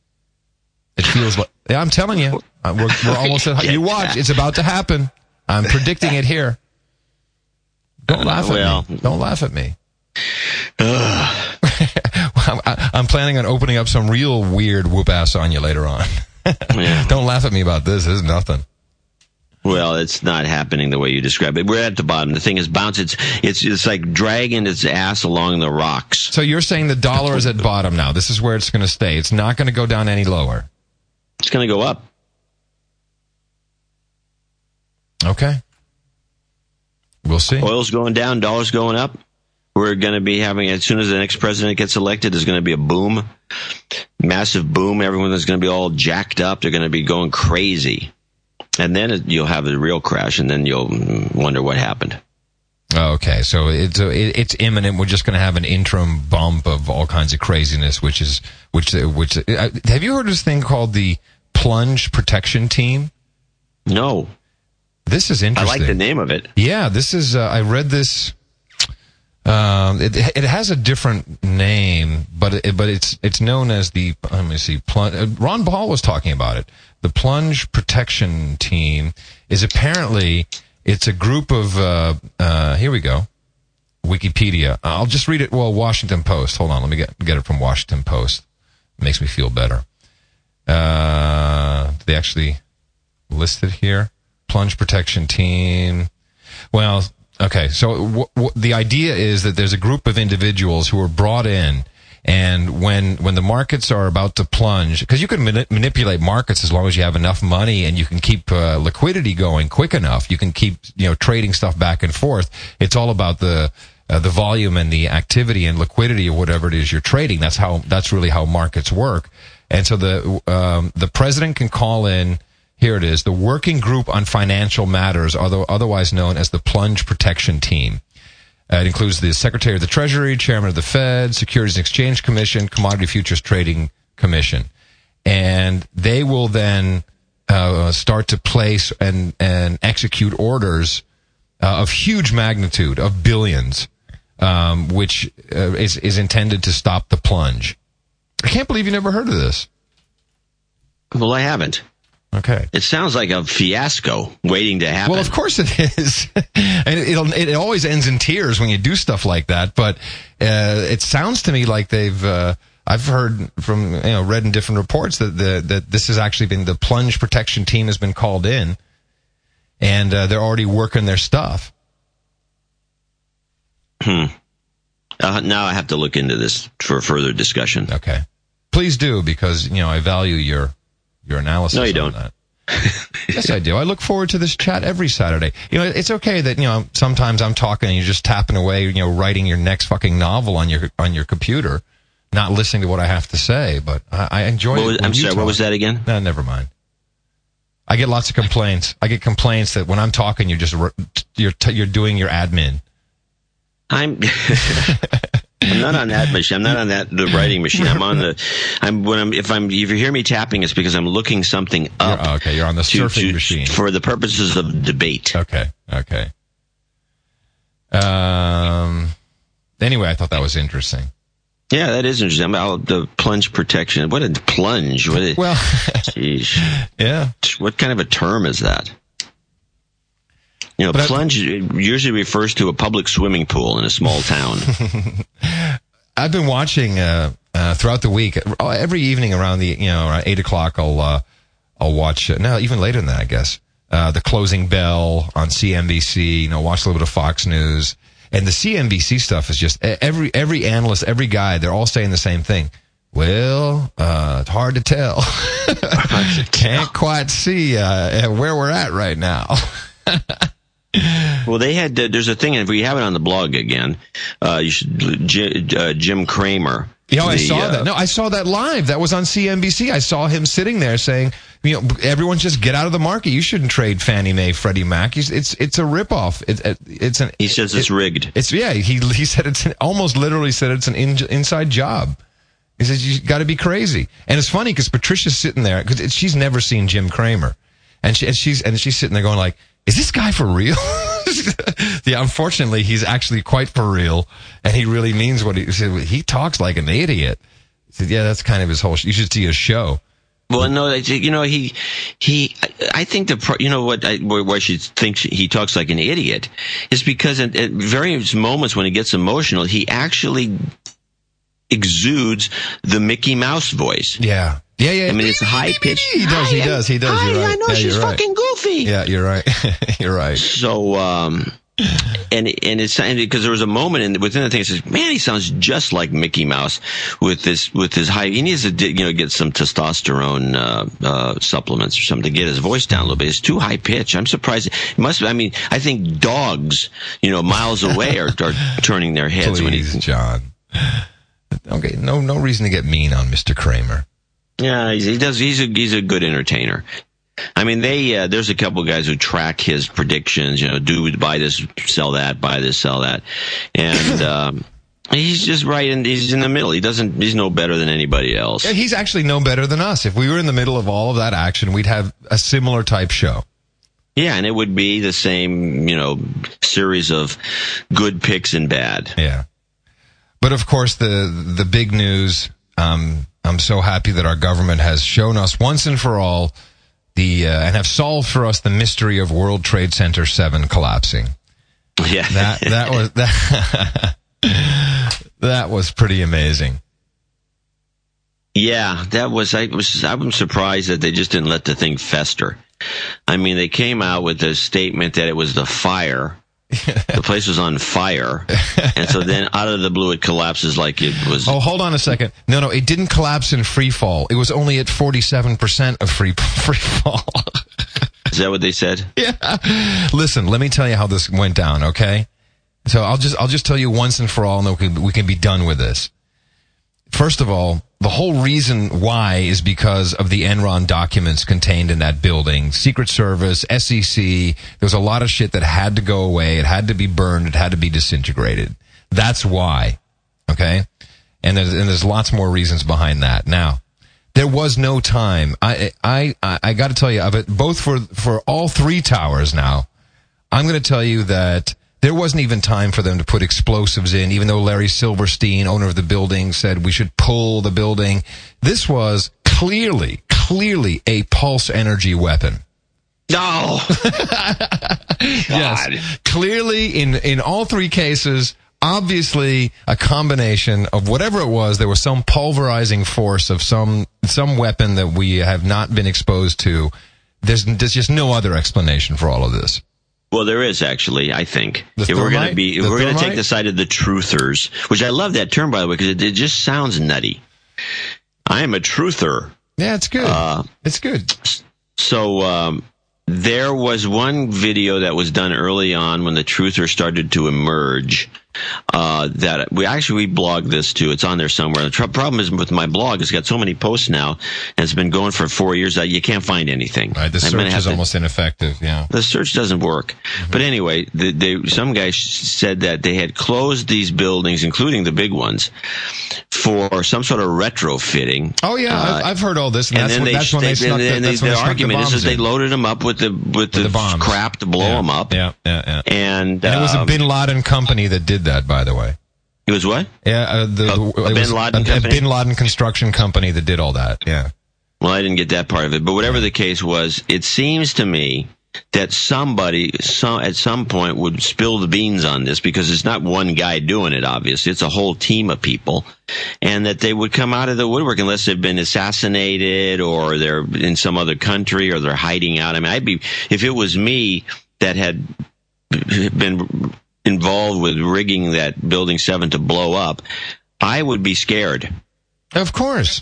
It feels like I'm telling you, we're almost at. You watch, it's about to happen. I'm predicting it here. Don't laugh at me. Don't laugh at me. I'm planning on opening up some real weird whoop ass on you later on. Don't laugh at me about this. This is nothing. Well, it's not happening the way you describe it. We're at the bottom. The thing is bounce. It's like dragging its ass along the rocks. So you're saying the dollar is at bottom now. This is where it's going to stay. It's not going to go down any lower. It's going to go up. Okay. We'll see. Oil's going down. Dollar's going up. We're going to be having, as soon as the next president gets elected, there's going to be a boom, massive boom. Everyone is going to be all jacked up. They're going to be going crazy. And then you'll have the real crash, and then you'll wonder what happened. Okay, so it's imminent. We're just going to have an interim bump of all kinds of craziness, which have you heard of this thing called the Plunge Protection Team? No. This is interesting. I like the name of it. Yeah, this is, I read this. It has a different name, but it's known as the, let me see, Ron Paul was talking about it. The Plunge Protection Team is apparently, it's a group of, here we go, Wikipedia. I'll just read it, Washington Post. Hold on, let me get it from Washington Post. It makes me feel better. They actually list it here. Plunge Protection Team. Well, okay, so the idea is that there's a group of individuals who are brought in, and when the markets are about to plunge, because you can manipulate markets as long as you have enough money and you can keep liquidity going quick enough, you can keep trading stuff back and forth. It's all about the the volume and the activity and liquidity of whatever it is you're trading. That's really how markets work. And so the president can call in. Here it is, the Working Group on Financial Matters, otherwise known as the Plunge Protection Team. It includes the Secretary of the Treasury, Chairman of the Fed, Securities and Exchange Commission, Commodity Futures Trading Commission. And they will then start to place and execute orders of huge magnitude, of billions, which is intended to stop the plunge. I can't believe you never heard of this. Well, I haven't. Okay. It sounds like a fiasco waiting to happen. Well, of course it is. And it always ends in tears when you do stuff like that. But it sounds to me like I've heard from, read in different reports that this has actually been, the plunge protection team has been called in, and they're already working their stuff. Now I have to look into this for further discussion. Okay. Please do, because, I value your analysis. No, you don't. That. Yes, I do. I look forward to this chat every Saturday. It's okay that, sometimes I'm talking and you're just tapping away, writing your next fucking novel on your computer, not listening to what I have to say, but I enjoy it. I'm sorry, what was that again? No, never mind. I get lots of complaints. I get complaints that when I'm talking, you're doing your admin. I'm not on that machine. I'm not on the writing machine. If you hear me tapping, it's because I'm looking something up. You're on the surfing machine for the purposes of debate. Okay. Anyway, I thought that was interesting. Yeah, that is interesting. About the plunge protection. What a plunge! Well, geez. Yeah. What kind of a term is that? Plunge usually refers to a public swimming pool in a small town. I've been watching throughout the week, every evening around around 8 o'clock. I'll watch. No, even later than that, I guess. The Closing Bell on CNBC. Watch a little bit of Fox News, and the CNBC stuff is just every analyst, every guy. They're all saying the same thing. Well, it's hard to tell. Can't quite see where we're at right now. Well, they had. There's a thing, and if we have it on the blog again, you should. Jim Cramer. I saw that. No, I saw that live. That was on CNBC. I saw him sitting there saying, everyone just get out of the market. You shouldn't trade Fannie Mae, Freddie Mac. It's a ripoff. He says it's rigged. He said almost literally said it's an inside job. He says you got to be crazy. And it's funny because Patricia's sitting there because she's never seen Jim Cramer, and she's sitting there going like, is this guy for real? Yeah, unfortunately, he's actually quite for real, and he really means what he said. He talks like an idiot. He said, yeah, that's kind of his whole. You should see his show. Well, no, I think why she thinks he talks like an idiot is because at various moments when he gets emotional, he actually exudes the Mickey Mouse voice. Yeah. Yeah. I mean, it's high pitched. He does. Hi, you're right. I know she's fucking goofy. Yeah, you're right. You're right. So, and it's because there was a moment within the thing that says, man, he sounds just like Mickey Mouse with his high. He needs to get some testosterone supplements or something to get his voice down a little bit. It's too high pitch. I'm surprised. It must. I think dogs, miles away are turning their heads. Please, John. Okay, no reason to get mean on Mr. Cramer. Yeah, he does. He's a good entertainer. I mean, there's a couple of guys who track his predictions. Do buy this, sell that, buy this, sell that, and he's just right, and he's in the middle. He's no better than anybody else. Yeah, he's actually no better than us. If we were in the middle of all of that action, we'd have a similar type show. Yeah, and it would be the same, series of good picks and bad. Yeah. But of course, the big news, I'm so happy that our government has shown us once and for all and have solved for us the mystery of World Trade Center 7 collapsing. Yeah. That was pretty amazing. Yeah, I'm surprised that they just didn't let the thing fester. I mean, they came out with a statement that it was the fire. The place was on fire, and so then out of the blue it collapses like it was. Oh, hold on a second. No, it didn't collapse in free fall. It was only at 47% of free fall. Is that what they said? Yeah. Listen, let me tell you how this went down, okay? So I'll just tell you once and for all, and then we can be done with this. First of all, the whole reason why is because of the Enron documents contained in that building. Secret Service, SEC, there was a lot of shit that had to go away. It had to be burned. It had to be disintegrated. That's why. Okay? And there's lots more reasons behind that. Now, there was no time. I got to tell you, of it, both for all three towers now, I'm going to tell you that there wasn't even time for them to put explosives in, even though Larry Silverstein, owner of the building, said we should pull the building. This was clearly a pulse energy weapon. No. Yes. Clearly, in all three cases, obviously a combination of whatever it was. There was some pulverizing force of some weapon that we have not been exposed to. There's just no other explanation for all of this. Well, there is actually, I think. If we're going to take the side of the truthers, which I love that term, by the way, because it just sounds nutty. I am a truther. Yeah, it's good. It's good. So, there was one video that was done early on when the truther started to emerge, that we blogged this too. It's on there somewhere. The problem is with my blog, it's got so many posts now, and it's been going for 4 years that you can't find anything. Right, the search is almost ineffective, yeah. The search doesn't work. Mm-hmm. But anyway, some guy said that they had closed these buildings, including the big ones, for some sort of retrofitting. Oh yeah, I've heard all this, and that's when they snuck the argument is they loaded them up with the bombs. crap to blow them up. Yeah. And it was a Bin Laden company that did that, by the way. It was what? Yeah, a Bin Laden company? A Bin Laden construction company that did all that, yeah. Well, I didn't get that part of it, but whatever the case was, it seems to me that somebody at some point would spill the beans on this, because it's not one guy doing it, obviously. It's a whole team of people, and that they would come out of the woodwork unless they've been assassinated or they're in some other country or they're hiding out. I mean, if it was me that had been involved with rigging that Building 7 to blow up, I would be scared. Of course.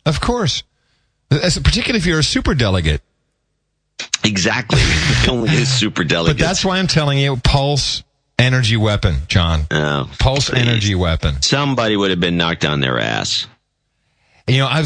Particularly if you're a superdelegate. Exactly. Only a superdelegate. But that's why I'm telling you, pulse energy weapon, John. Pulse energy weapon. Somebody would have been knocked on their ass. You know,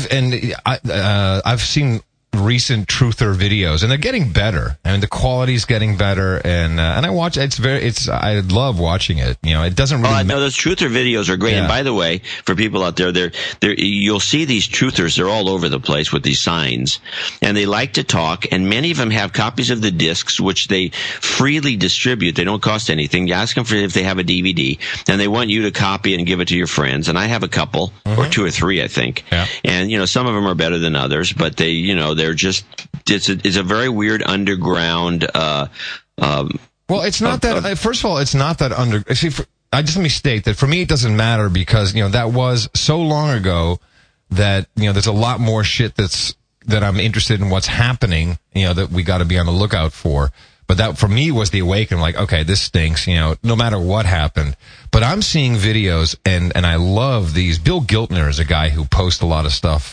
I've seen recent truther videos, and they're getting better. I mean, the quality's getting better, and I watch. I love watching it. You know, it doesn't really. No, those truther videos are great. Yeah. And by the way, for people out there, you'll see these truthers. They're all over the place with these signs, and they like to talk. And many of them have copies of the discs, which they freely distribute. They don't cost anything. You ask them if they have a DVD, and they want you to copy it and give it to your friends. And I have a couple, or two or three, I think. Yeah. And some of them are better than others, but they're just, it's a very weird underground, well, it's not that, first of all, it's not that let me state that for me it doesn't matter, because, that was so long ago that, there's a lot more shit that I'm interested in what's happening, that we got to be on the lookout for. But that, for me, was the awakening, like, okay, this stinks, no matter what happened. But I'm seeing videos, and I love these. Bill Giltner is a guy who posts a lot of stuff,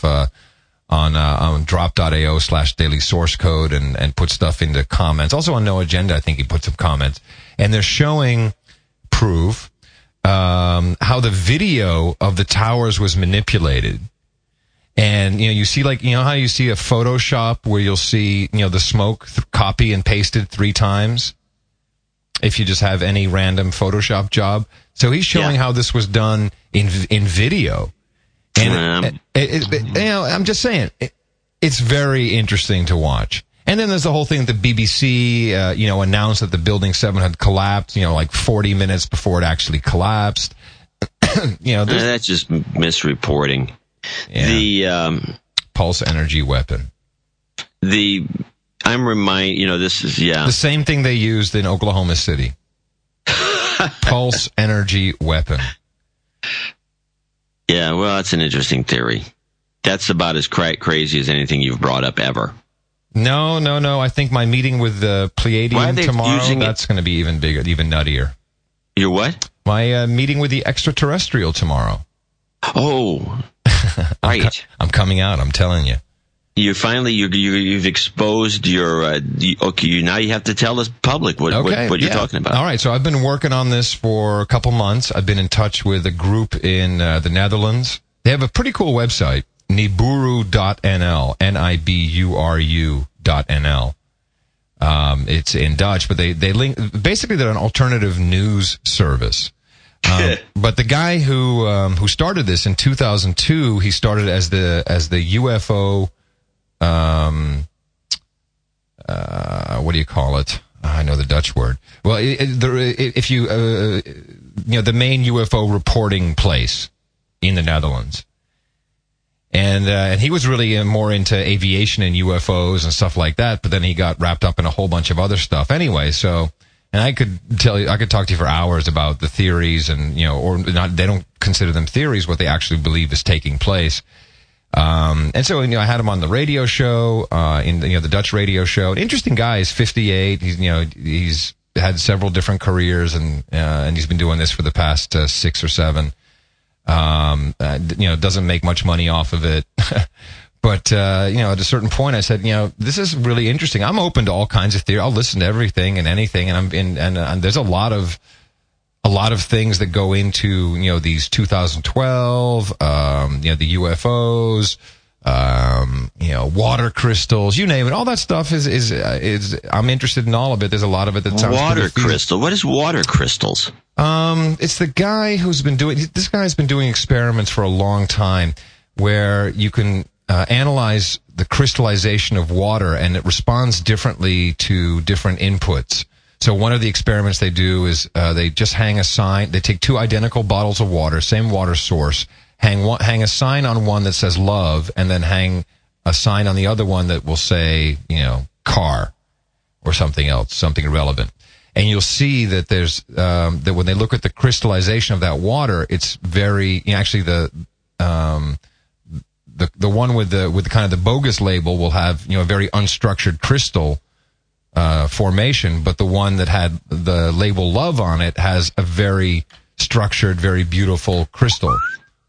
on drop.ao/daily source code and put stuff into comments. Also on No Agenda, I think he put some comments. And they're showing proof, how the video of the towers was manipulated. And, you see how you see a Photoshop where you'll see, the smoke copy and pasted 3 times? If you just have any random Photoshop job. So he's showing how this was done in video. And I'm just saying, it's very interesting to watch. And then there's the whole thing that the BBC, announced that the Building 7 had collapsed, like 40 minutes before it actually collapsed. That's just misreporting. Yeah. The pulse energy weapon. This is the same thing they used in Oklahoma City. Pulse energy weapon. Yeah, well, that's an interesting theory. That's about as crazy as anything you've brought up ever. No. I think my meeting with the Pleiadian tomorrow, that's going to be even bigger, even nuttier. Your what? My meeting with the extraterrestrial tomorrow. Oh, right. I'm coming out, I'm telling you. you've exposed your now you have to tell the public what you're talking about. All right, so I've been working on this for a couple months. I've been in touch with a group in the Netherlands. They have a pretty cool website, Niburu.nl, Niburu.nl. It's in Dutch, but they link, basically they're an alternative news service. But the guy who started this in 2002, he started as the UFO, what do you call it? I know the Dutch word. Well, if you, the main UFO reporting place in the Netherlands. And he was really more into aviation and UFOs and stuff like that, but then he got wrapped up in a whole bunch of other stuff anyway, so, and I could talk to you for hours about the theories and, or not, they don't consider them theories, what they actually believe is taking place. And so, I had him on the radio show, in the Dutch radio show. An interesting guy. He's 58. He's had several different careers and he's been doing this for the past 6 or 7. Doesn't make much money off of it. But, at a certain point I said, this is really interesting. I'm open to all kinds of theory. I'll listen to everything and anything. And there's a lot of things that go into, these 2012, the UFOs, water crystals, you name it. All that stuff is I'm interested in all of it. There's a lot of it that sounds water crystal. What is water crystals? It's the guy who's been this guy's been doing experiments for a long time where you can analyze the crystallization of water and it responds differently to different inputs. So one of the experiments they do is they just hang a sign. They take 2 identical bottles of water, same water source, hang a sign on one that says love, and then hang a sign on the other one that will say, car or something else, something irrelevant. And you'll see that there's that when they look at the crystallization of that water, it's very actually the one with the kind of the bogus label will have a very unstructured crystal formation, but the one that had the label love on it has a very structured, very beautiful crystal.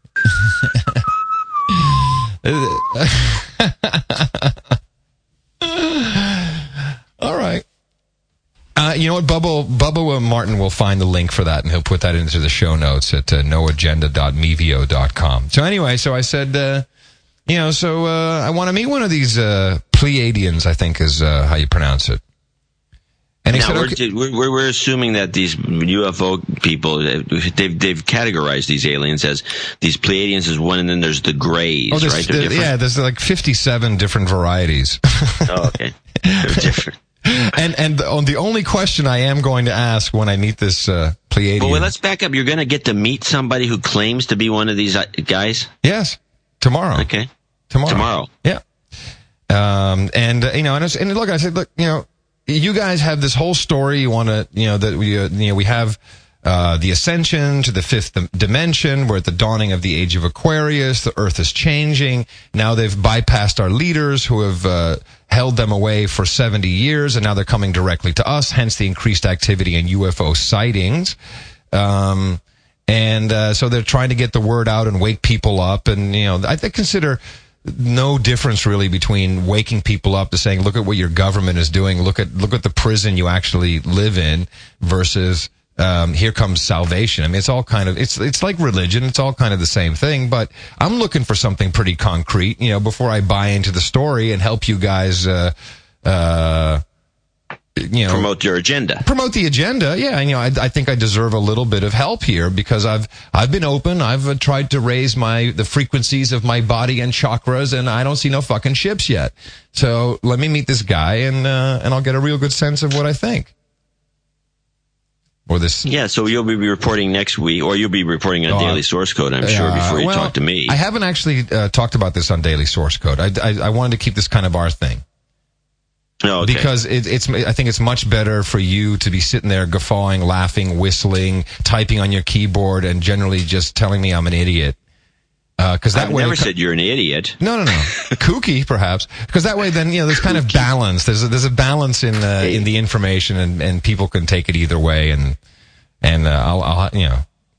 All right. You know what? Bubba Martin will find the link for that, and he'll put that into the show notes at noagenda.mevio.com. So anyway, so I said, I want to meet one of these Pleiadians, I think is how you pronounce it. And he said, we're assuming that these UFO people, they've categorized these aliens as these Pleiadians as one, and then there's the Greys, right? There's like 57 different varieties. Oh, okay. They're different. And on the only question I am going to ask when I meet this Pleiadian. Well, let's back up. You're going to get to meet somebody who claims to be one of these guys? Yes. Tomorrow. Okay. Tomorrow. Yeah. And look, I said, look, you guys have this whole story. You want to, that we have the ascension to the 5th dimension. We're at the dawning of the age of Aquarius. The Earth is changing. Now they've bypassed our leaders who have held them away for 70 years, and now they're coming directly to us, hence the increased activity in UFO sightings. So they're trying to get the word out and wake people up. And, I consider no difference really between waking people up to saying, look at what your government is doing. Look at the prison you actually live in versus, here comes salvation. I mean, it's all kind of, it's like religion. It's all kind of the same thing, but I'm looking for something pretty concrete, before I buy into the story and help you guys, promote your agenda. Promote the agenda. Yeah. I think I deserve a little bit of help here because I've been open. I've tried to raise the frequencies of my body and chakras, and I don't see no fucking ships yet. So let me meet this guy and I'll get a real good sense of what I think. Or this. Yeah. So you'll be reporting next week, or you'll be reporting on Daily Source Code, I'm sure, before you talk to me. I haven't actually talked about this on Daily Source Code. I wanted to keep this kind of our thing. Oh, okay. Because I think it's much better for you to be sitting there guffawing, laughing, whistling, typing on your keyboard, and generally just telling me I'm an idiot. Because that way, never said you're an idiot. No. Kooky, perhaps. Because that way, then there's kind of balance. There's a balance in the information, and people can take it either way, and I'll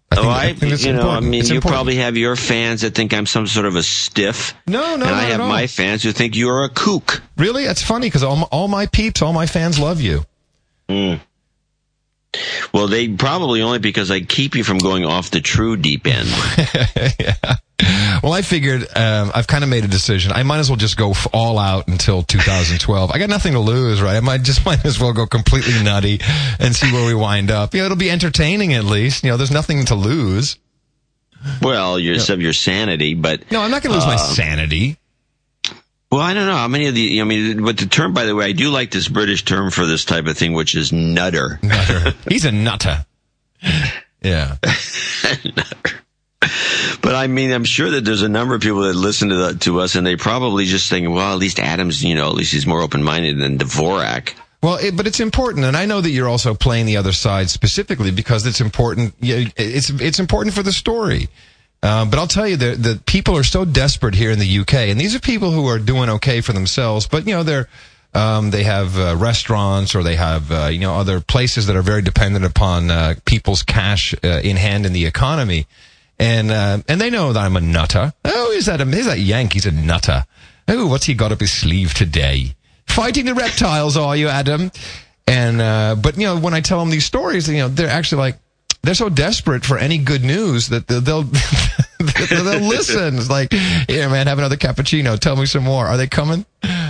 I think it's important. I mean, it's you important. probably have your fans that think I'm some sort of a stiff. No, and I have at all. my fans who think you're a kook. Really? That's funny because all my peeps, all my fans love you. Mm. Well, they probably only because I keep you from going off the true deep end. Yeah. Well, I figured I've kind of made a decision. I might as well just go all out until 2012. I got nothing to lose, right? I might as well go completely nutty and see where we wind up. It'll be entertaining at least. There's nothing to lose. Well, your sanity, but no, I'm not going to lose my sanity. Well, I don't know how many of but the term, by the way, I do like this British term for this type of thing, which is nutter. Nutter. He's a nutter. Yeah. Nutter. But I mean, I'm sure that there's a number of people that listen to us, and they probably just think, well, at least Adam's, at least he's more open-minded than Dvorak. Well, but it's important, and I know that you're also playing the other side specifically because it's important. It's important for the story. But I'll tell you that people are so desperate here in the UK, and these are people who are doing okay for themselves, but they have restaurants or they have other places that are very dependent upon people's cash in hand in the economy, and they know that I'm a nutter. Oh, is that Yank? He's a nutter. Oh, what's he got up his sleeve today? Fighting the reptiles, are you, Adam? And but when I tell them these stories, they're actually like. They're so desperate for any good news that they'll listen. It's like, here, man, have another cappuccino. Tell me some more. Are they coming?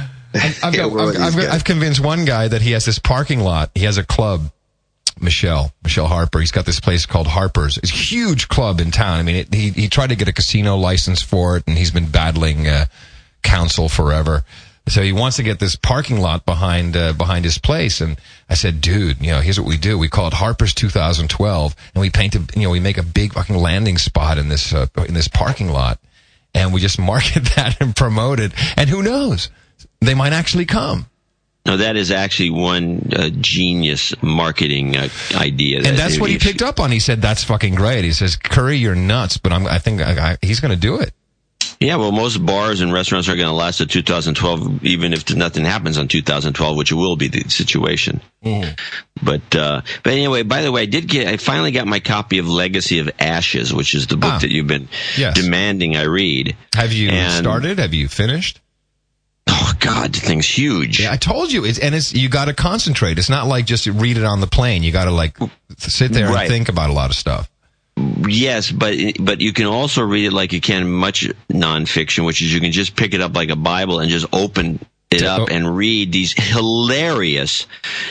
I've convinced one guy that he has this parking lot. He has a club, Michelle Harper. He's got this place called Harper's. It's a huge club in town. I mean, he tried to get a casino license for it, and he's been battling council forever. So he wants to get this parking lot behind his place. And I said, dude, here's what we do. We call it Harper's 2012 and we paint we make a big fucking landing spot in this parking lot and we just market that and promote it. And who knows? They might actually come. No, that is actually one genius marketing idea. And that's what he picked up on. He said, that's fucking great. He says, Curry, you're nuts, but I think he's going to do it. Yeah, well, most bars and restaurants are going to last to 2012, even if nothing happens on 2012, which will be the situation. Mm. But anyway, by the way, I finally got my copy of Legacy of Ashes, which is the book that you've been demanding I read. Have you started? Have you finished? Oh God, the thing's huge. Yeah, I told you. You got to concentrate. It's not like just read it on the plane. You got to sit there and think about a lot of stuff. Yes, but you can also read it like you can much nonfiction, which is you can just pick it up like a Bible and just open it up and read these hilarious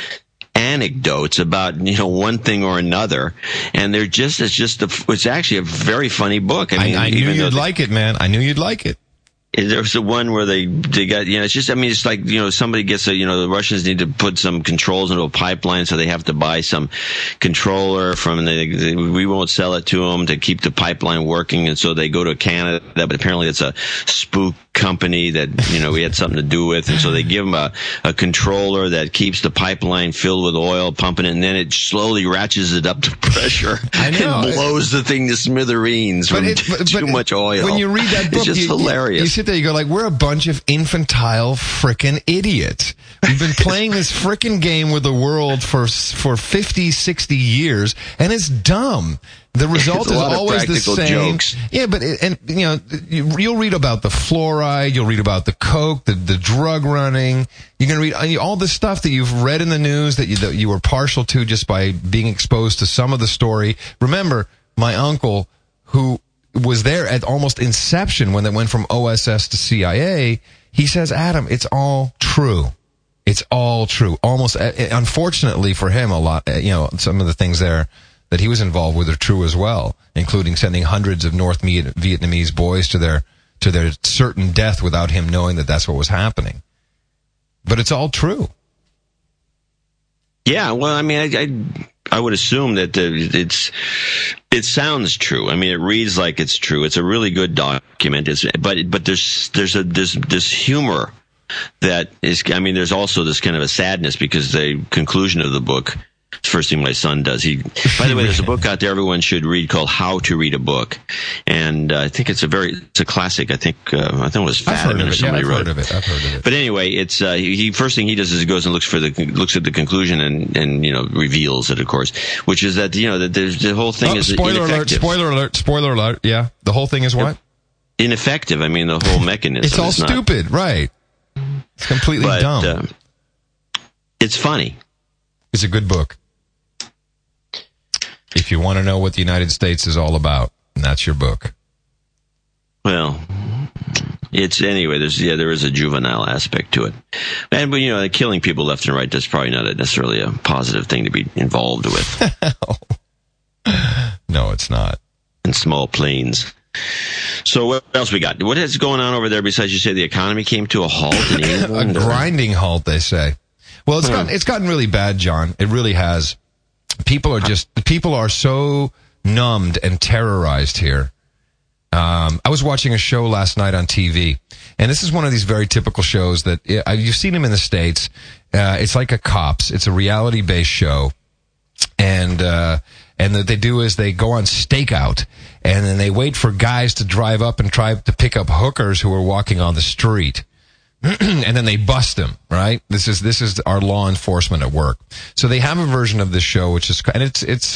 anecdotes about one thing or another, and it's actually a very funny book. I knew you'd like it, man. I knew you'd like it. There's the one where they got, it's just, it's like, somebody gets the Russians need to put some controls into a pipeline, so they have to buy some controller we won't sell it to them to keep the pipeline working, and so they go to Canada, but apparently it's a spook company that, we had something to do with, and so they give them a controller that keeps the pipeline filled with oil, pumping it, and then it slowly ratchets it up to pressure and blows the thing to smithereens from too much oil. When you read that book, it's just hilarious. You sit there, you go we're a bunch of infantile frickin' idiots. We've been playing this frickin' game with the world for 50, 60 years, and it's dumb. The result is always the same. Jokes. Yeah, but you'll read about the fluoride, you'll read about the coke, the drug running. You're going to read all the stuff that you've read in the news that you were partial to just by being exposed to some of the story. Remember, my uncle, who was there at almost inception when they went from OSS to CIA, he says, Adam, it's all true. It's all true. Almost, unfortunately for him, a lot, some of the things there that he was involved with are true as well, including sending hundreds of North Vietnamese boys to their certain death without him knowing that that's what was happening. But it's all true. Yeah, well, I would assume that it sounds true. It reads like it's true. It's a really good document. But there's this humor that is. There's also this kind of a sadness because the conclusion of the book First thing my son does. By the way, there's a book out there everyone should read called How to Read a Book, and I think it's a classic. I think it was Fadiman or somebody wrote it. I've heard of it. But anyway, it's first thing he does is he goes and looks at the conclusion and reveals it, of course, which is that that the whole thing is ineffective. Spoiler alert. Yeah, the whole thing is what? Ineffective. I mean, the whole mechanism. It's all stupid, right? It's completely dumb. It's funny. It's a good book. If you want to know what the United States is all about, and that's your book. Well, there is a juvenile aspect to it. And killing people left and right, that's probably not necessarily a positive thing to be involved with. No, it's not. And small planes. So what else we got? What is going on over there besides you say the economy came to a halt in England? A grinding halt, they say. Well, it's gotten really bad, John. It really has. People are so numbed and terrorized here. I was watching a show last night on TV, and this is one of these very typical shows that you've seen them in the States. It's like a Cops. It's a reality-based show, and what they do is they go on stakeout, and then they wait for guys to drive up and try to pick up hookers who are walking on the street. And then they bust them, right? This is our law enforcement at work. So they have a version of this show, which is, and it's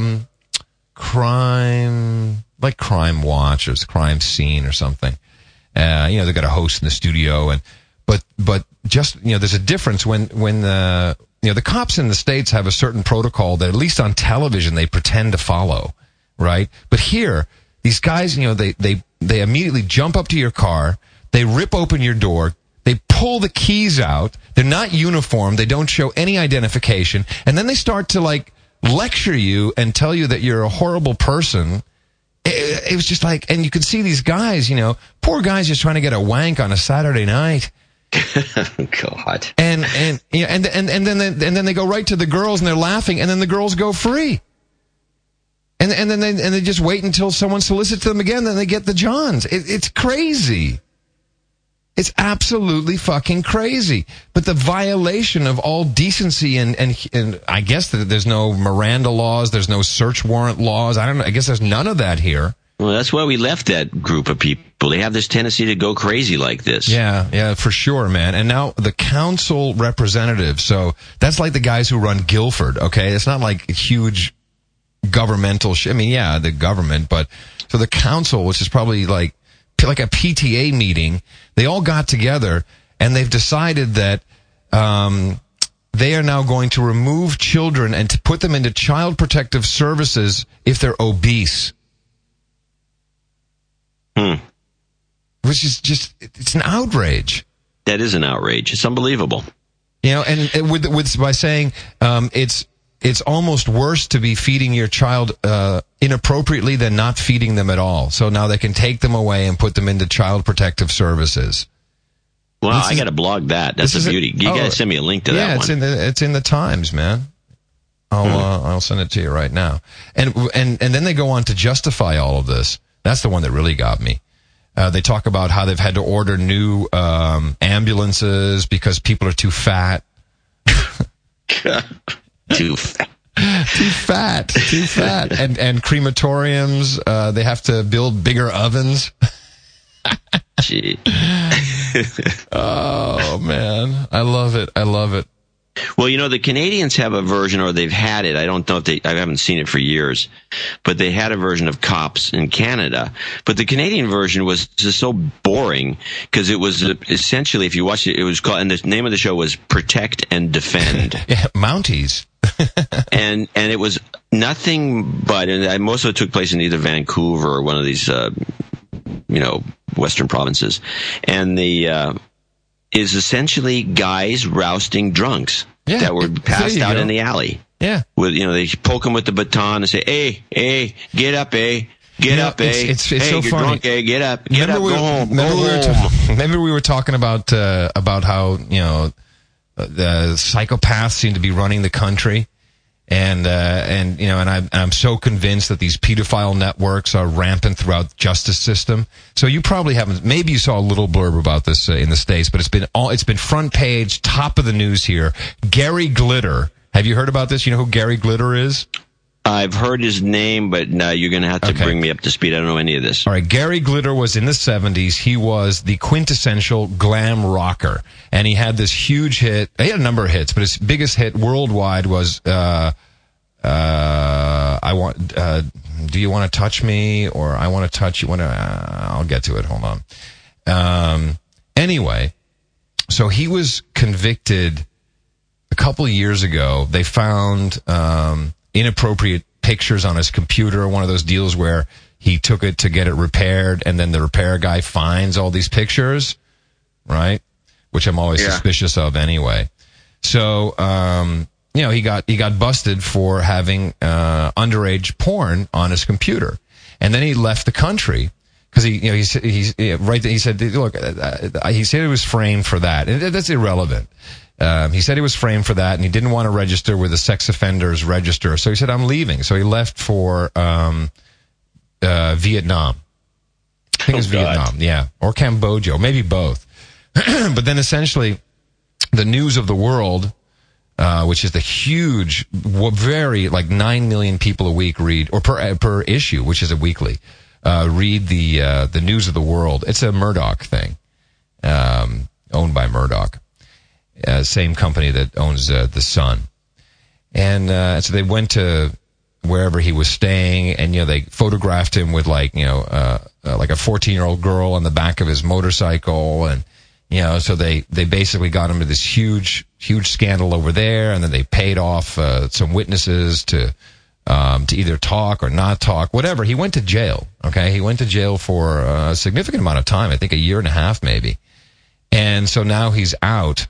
crime, like Crime Watch or Crime Scene or something. They've got a host in the studio but just, there's a difference when the cops in the States have a certain protocol that at least on television they pretend to follow, right? But here, these guys, they immediately jump up to your car, they rip open your door, they pull the keys out. They're not uniformed. They don't show any identification. And then they start to lecture you and tell you that you're a horrible person. It was just and you could see these guys, poor guys just trying to get a wank on a Saturday night. God. And then they go right to the girls and they're laughing and then the girls go free. And then they just wait until someone solicits them again. Then they get the Johns. It's crazy. It's absolutely fucking crazy. But the violation of all decency and I guess that there's no Miranda laws, there's no search warrant laws. I don't know. I guess there's none of that here. Well, that's why we left that group of people. They have this tendency to go crazy like this. Yeah, for sure, man. And now the council representative. So that's like the guys who run Guilford, okay? It's not like huge governmental the government, but so the council, which is probably like a PTA meeting, they all got together and they've decided that they are now going to remove children and to put them into child protective services if they're obese. Which is just, it's an outrage. That is an outrage. It's unbelievable. And by saying it's almost worse to be feeding your child inappropriately than not feeding them at all. So now they can take them away and put them into child protective services. Well, I got to blog that. That's a beauty. You got to send me a link to that one. Yeah, it's in the Times, man. I'll send it to you right now. And then they go on to justify all of this. That's the one that really got me. They talk about how they've had to order new ambulances because people are too fat. Too fat. Too fat. And crematoriums, they have to build bigger ovens. Gee. Oh, man. I love it. Well, the Canadians have a version, or they've had it. I don't know if I haven't seen it for years, but they had a version of Cops in Canada. But the Canadian version was just so boring because it was essentially, if you watched it, it was called, and the name of the show was Protect and Defend. Yeah, Mounties. and it was nothing but, and most of it took place in either Vancouver or one of these, Western provinces. And is essentially guys rousting drunks that were passed out in the alley. Yeah. With, they poke them with the baton and say, hey, get up, get up, It's hey, so you're funny. Drunk, get up, go home, Remember we were talking about how, the psychopaths seem to be running the country. And I'm so convinced that these pedophile networks are rampant throughout the justice system. So you probably haven't, maybe you saw a little blurb about this in the States, but it's been front page, top of the news here. Gary Glitter Have you heard about this? You know who Gary Glitter is? I've heard his name, but no, you're going to have to bring me up to speed. I don't know any of this. All right, Gary Glitter was in the 70s. He was the quintessential glam rocker, and he had this huge hit. He had a number of hits, but his biggest hit worldwide was Do You Want to Touch Me? Or I Want to Touch You. I'll get to it. Hold on. Anyway, so he was convicted a couple of years ago. They found inappropriate pictures on his computer, one of those deals where he took it to get it repaired, and then the repair guy finds all these pictures, right? Which I'm always suspicious of anyway. So, he got busted for having underage porn on his computer, and then he left the country because he said, look, he said he was framed for that, and that's irrelevant. He said he was framed for that, and he didn't want to register with the sex offenders register. So he said, I'm leaving. So he left for Vietnam. I think it was Vietnam, yeah. Or Cambodia, or maybe both. But then essentially, the News of the World, which is the huge, very, 9 million people a week read, or per issue, which is a weekly, read the News of the World. It's a Murdoch thing, owned by Murdoch. Same company that owns The Sun. And so they went to wherever he was staying, and they photographed him with like a 14-year-old girl on the back of his motorcycle, and so they basically got him to this huge scandal over there, and then they paid off some witnesses to either talk or not talk, whatever. He went to jail. Okay, he went to jail for a significant amount of time, I think a year and a half maybe. And so now he's out.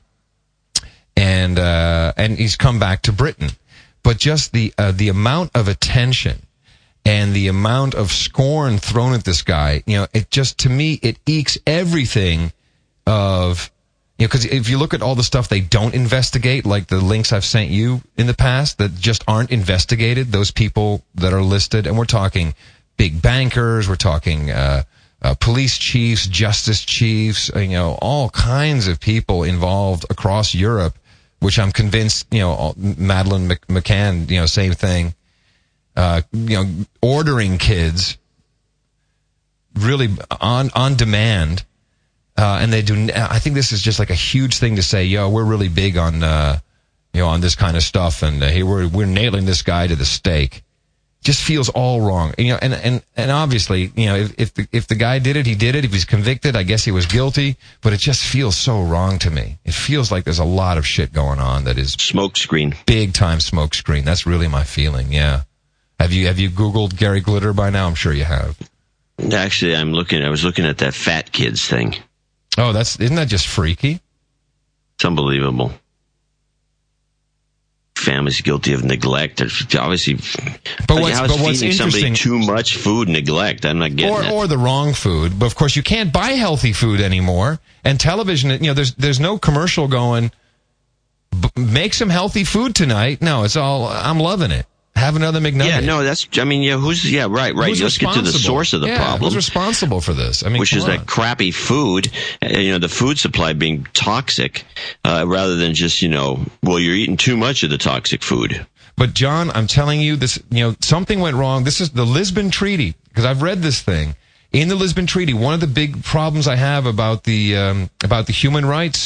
And he's come back to Britain, but just the amount of attention and the amount of scorn thrown at this guy, it just, to me, it ekes everything of, because if you look at all the stuff they don't investigate, like the links I've sent you in the past that just aren't investigated, those people that are listed, and we're talking big bankers, we're talking, police chiefs, justice chiefs, all kinds of people involved across Europe, which I'm convinced, Madeleine McCann, same thing, ordering kids really on demand, and they do, I think this is just like a huge thing to say, we're really big on, on this kind of stuff, and hey, we're nailing this guy to the stake. Just feels all wrong, and obviously, if the guy did it, he did it. If he's convicted, I guess he was guilty. But it just feels so wrong to me. It feels like there's a lot of shit going on that is smokescreen, big time smokescreen. That's really my feeling. Yeah. Have you Googled Gary Glitter by now? I'm sure you have. Actually, I was looking at that fat kids thing. Oh, isn't that just freaky? It's unbelievable. Families guilty of neglect. Obviously, but what's feeding somebody interesting, too much food, neglect. I'm not getting it. Or the wrong food. But of course, you can't buy healthy food anymore. And television, there's no commercial going, make some healthy food tonight. No, it's all, I'm loving it. Have another McNugget. Yeah, no, let's get to the source of the problem. Who's responsible for this? Which is that crappy food, the food supply being toxic, rather than just, you're eating too much of the toxic food. But John, I'm telling you this, something went wrong. This is the Lisbon Treaty, because I've read this thing. In the Lisbon Treaty, one of the big problems I have about the human rights,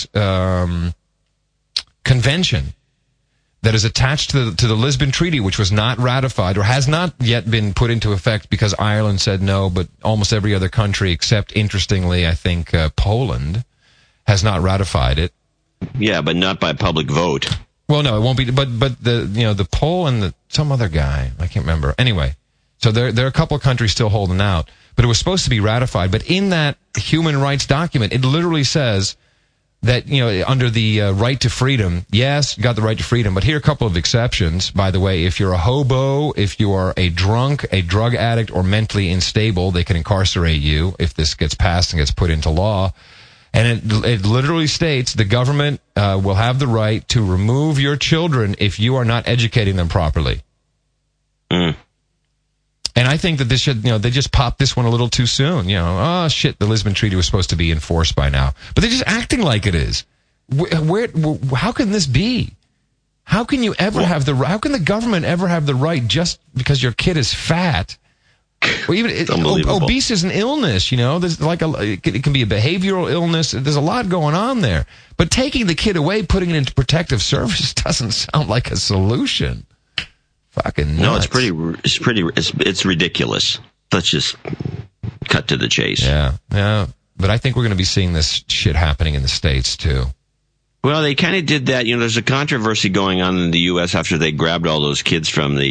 convention that is attached to the Lisbon Treaty, which was not ratified or has not yet been put into effect because Ireland said no, but almost every other country except, interestingly, I think Poland has not ratified it. Yeah, but not by public vote. Well, no, it won't be. But the Pole and some other guy, I can't remember. Anyway, so there are a couple of countries still holding out, but it was supposed to be ratified. But in that human rights document, it literally says that, under the right to freedom, yes, you got the right to freedom, but here are a couple of exceptions. By the way, if you're a hobo, if you are a drunk, a drug addict, or mentally unstable, they can incarcerate you if this gets passed and gets put into law. And it literally states the government will have the right to remove your children if you are not educating them properly. Mm. And I think that this should, they just popped this one a little too soon. Oh shit, the Lisbon Treaty was supposed to be enforced by now. But they're just acting like it is. How can this be? How can you ever how can the government ever have the right just because your kid is fat? Or even obese is an illness, you know. There's like it can be a behavioral illness. There's a lot going on there. But taking the kid away, putting it into protective service doesn't sound like a solution. Fucking nuts. No, it's ridiculous. Let's just cut to the chase. Yeah. But I think we're going to be seeing this shit happening in the States too. Well, they kind of did that. You know, there's a controversy going on in the U.S. after they grabbed all those kids from the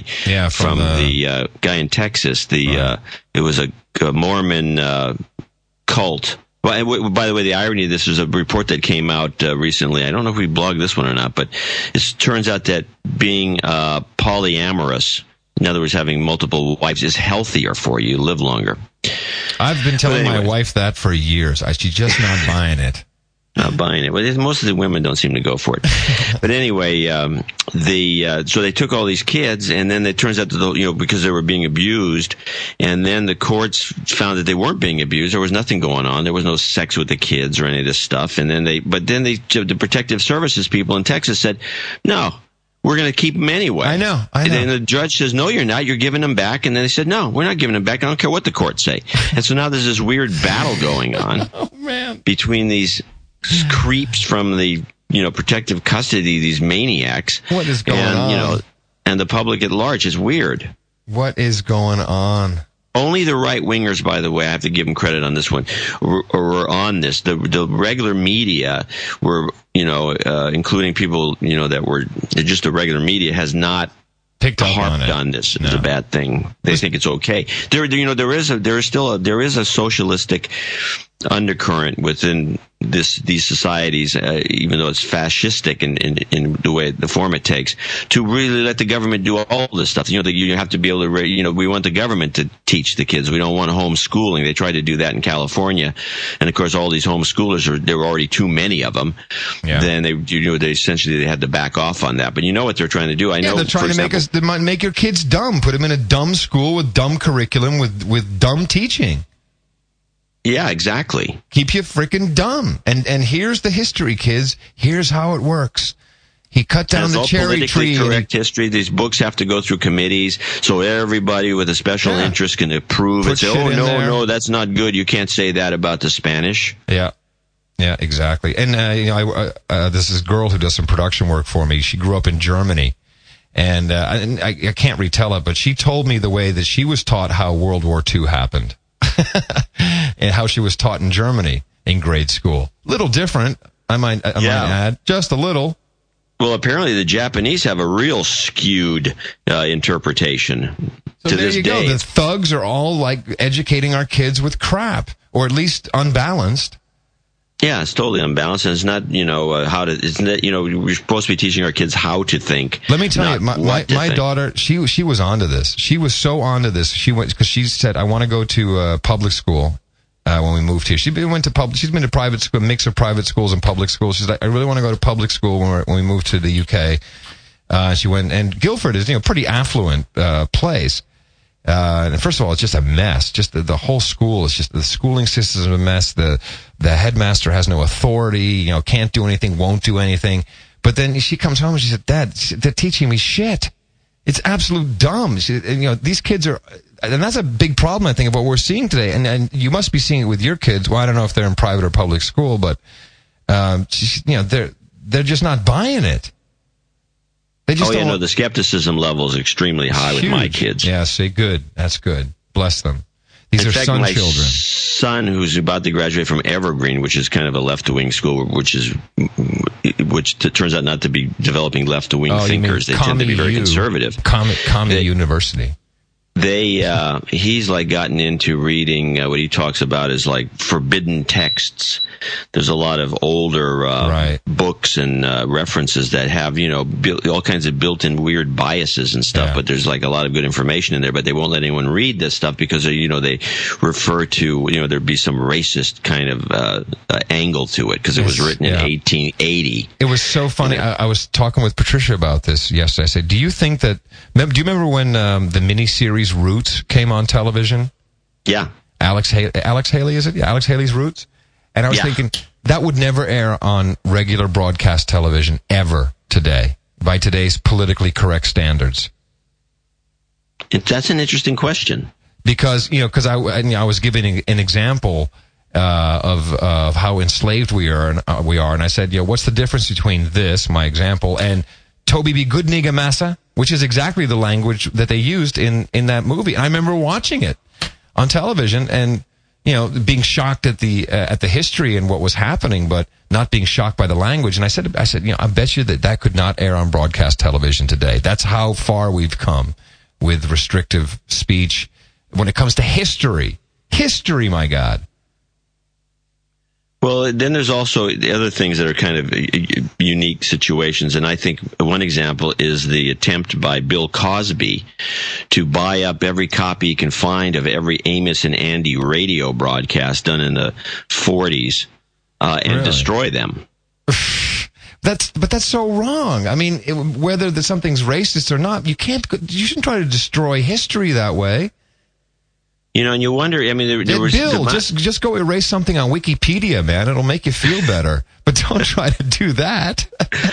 guy in Texas. It was a Mormon cult. Well, by the way, the irony of this is a report that came out recently. I don't know if we blogged this one or not, but it turns out that being polyamorous, in other words, having multiple wives, is healthier for you. You live longer. I've been telling my wife that for years. She's just not buying it. Not buying it. Well, most of the women don't seem to go for it. But anyway, so they took all these kids, and then it turns out that because they were being abused, and then the courts found that they weren't being abused. There was nothing going on. There was no sex with the kids or any of this stuff. And then the protective services people in Texas said, no, we're going to keep them anyway. I know. And then the judge says, no, you're not. You're giving them back. And then they said, no, we're not giving them back. I don't care what the courts say. And so now there's this weird battle going on between these creeps from the protective custody, these maniacs. What is going on? And the public at large is weird. What is going on? Only the right wingers, by the way, I have to give them credit on this one, were on this. The regular media were, including people, that were just the regular media, has not picked up on this. It's a bad thing. They think it's okay. There is a socialistic undercurrent within these societies, even though it's fascistic in the way, the form it takes, to really let the government do all this stuff. You have to be able to, we want the government to teach the kids. We don't want homeschooling. They tried to do that in California. And of course, all these homeschoolers, there were already too many of them. Yeah. Then they essentially had to back off on that. But you know what they're trying to do? I know they're trying to make your kids dumb. Put them in a dumb school with dumb curriculum with dumb teaching. Yeah, exactly. Keep you freaking dumb. And here's the history, kids. Here's how it works. He cut down the cherry tree. Correct history. These books have to go through committees, so everybody with a special interest can approve and say, "Oh no, that's not good. You can't say that about the Spanish." Yeah, exactly. And this is a girl who does some production work for me. She grew up in Germany, and I can't retell it, but she told me the way that she was taught how World War II happened. And how she was taught in Germany in grade school. Little different, I might add. Just a little. Well, apparently the Japanese have a real skewed interpretation. So there you go. The thugs are all like educating our kids with crap, or at least unbalanced. Yeah, it's totally unbalanced, and it's not, we're supposed to be teaching our kids how to think. Let me tell you, my daughter, she was onto this. She was so onto this. She went, because she said, I want to go to public school, when we moved here. She's been to private school, a mix of private schools and public schools. She's like, I really want to go to public school when we moved to the UK. She went, and Guildford is, pretty affluent, place. And first of all, it's just a mess. Just the whole school is just, the schooling system is a mess. The headmaster has no authority, can't do anything, won't do anything. But then she comes home and she said, Dad, they're teaching me shit. It's absolute dumb. These kids are, and that's a big problem, I think, of what we're seeing today. And you must be seeing it with your kids. Well, I don't know if they're in private or public school, but, they're just not buying it. The skepticism level is extremely high with my kids. Yeah, see, good. That's good. Bless them. These are son children. My son, who's about to graduate from Evergreen, which is kind of a left-wing school, which turns out not to be developing left-wing thinkers. They tend to be very conservative. Commie University. He's like gotten into reading what he talks about as like forbidden texts. There's a lot of older books and references that have all kinds of built-in weird biases and stuff. But there's like a lot of good information in there. But they won't let anyone read this stuff because they refer to there'd be some racist kind of angle to it because it was written in 1880. It was so funny. I was talking with Patricia about this yesterday. I said, do you remember when the miniseries Roots came on television? Yeah. Alex Haley, is it? Yeah, Alex Haley's Roots. And I was thinking, that would never air on regular broadcast television ever today. by today's politically correct standards? That's an interesting question. Because, I was giving an example of how enslaved we are, and I said, what's the difference between this, my example, and Toby B. Goodniga Massa, which is exactly the language that they used in that movie. I remember watching it on television and, being shocked at the history and what was happening, but not being shocked by the language. And I said, I bet you that could not air on broadcast television today. That's how far we've come with restrictive speech when it comes to history. History, my God. Well, then there's also the other things that are kind of unique situations, and I think one example is the attempt by Bill Cosby to buy up every copy he can find of every Amos and Andy radio broadcast done in the 40s and destroy them. That's so wrong. I mean, whether something's racist or not, you shouldn't try to destroy history that way. And you wonder, I mean, there was... Bill, just go erase something on Wikipedia, man. It'll make you feel better. But don't try to do that.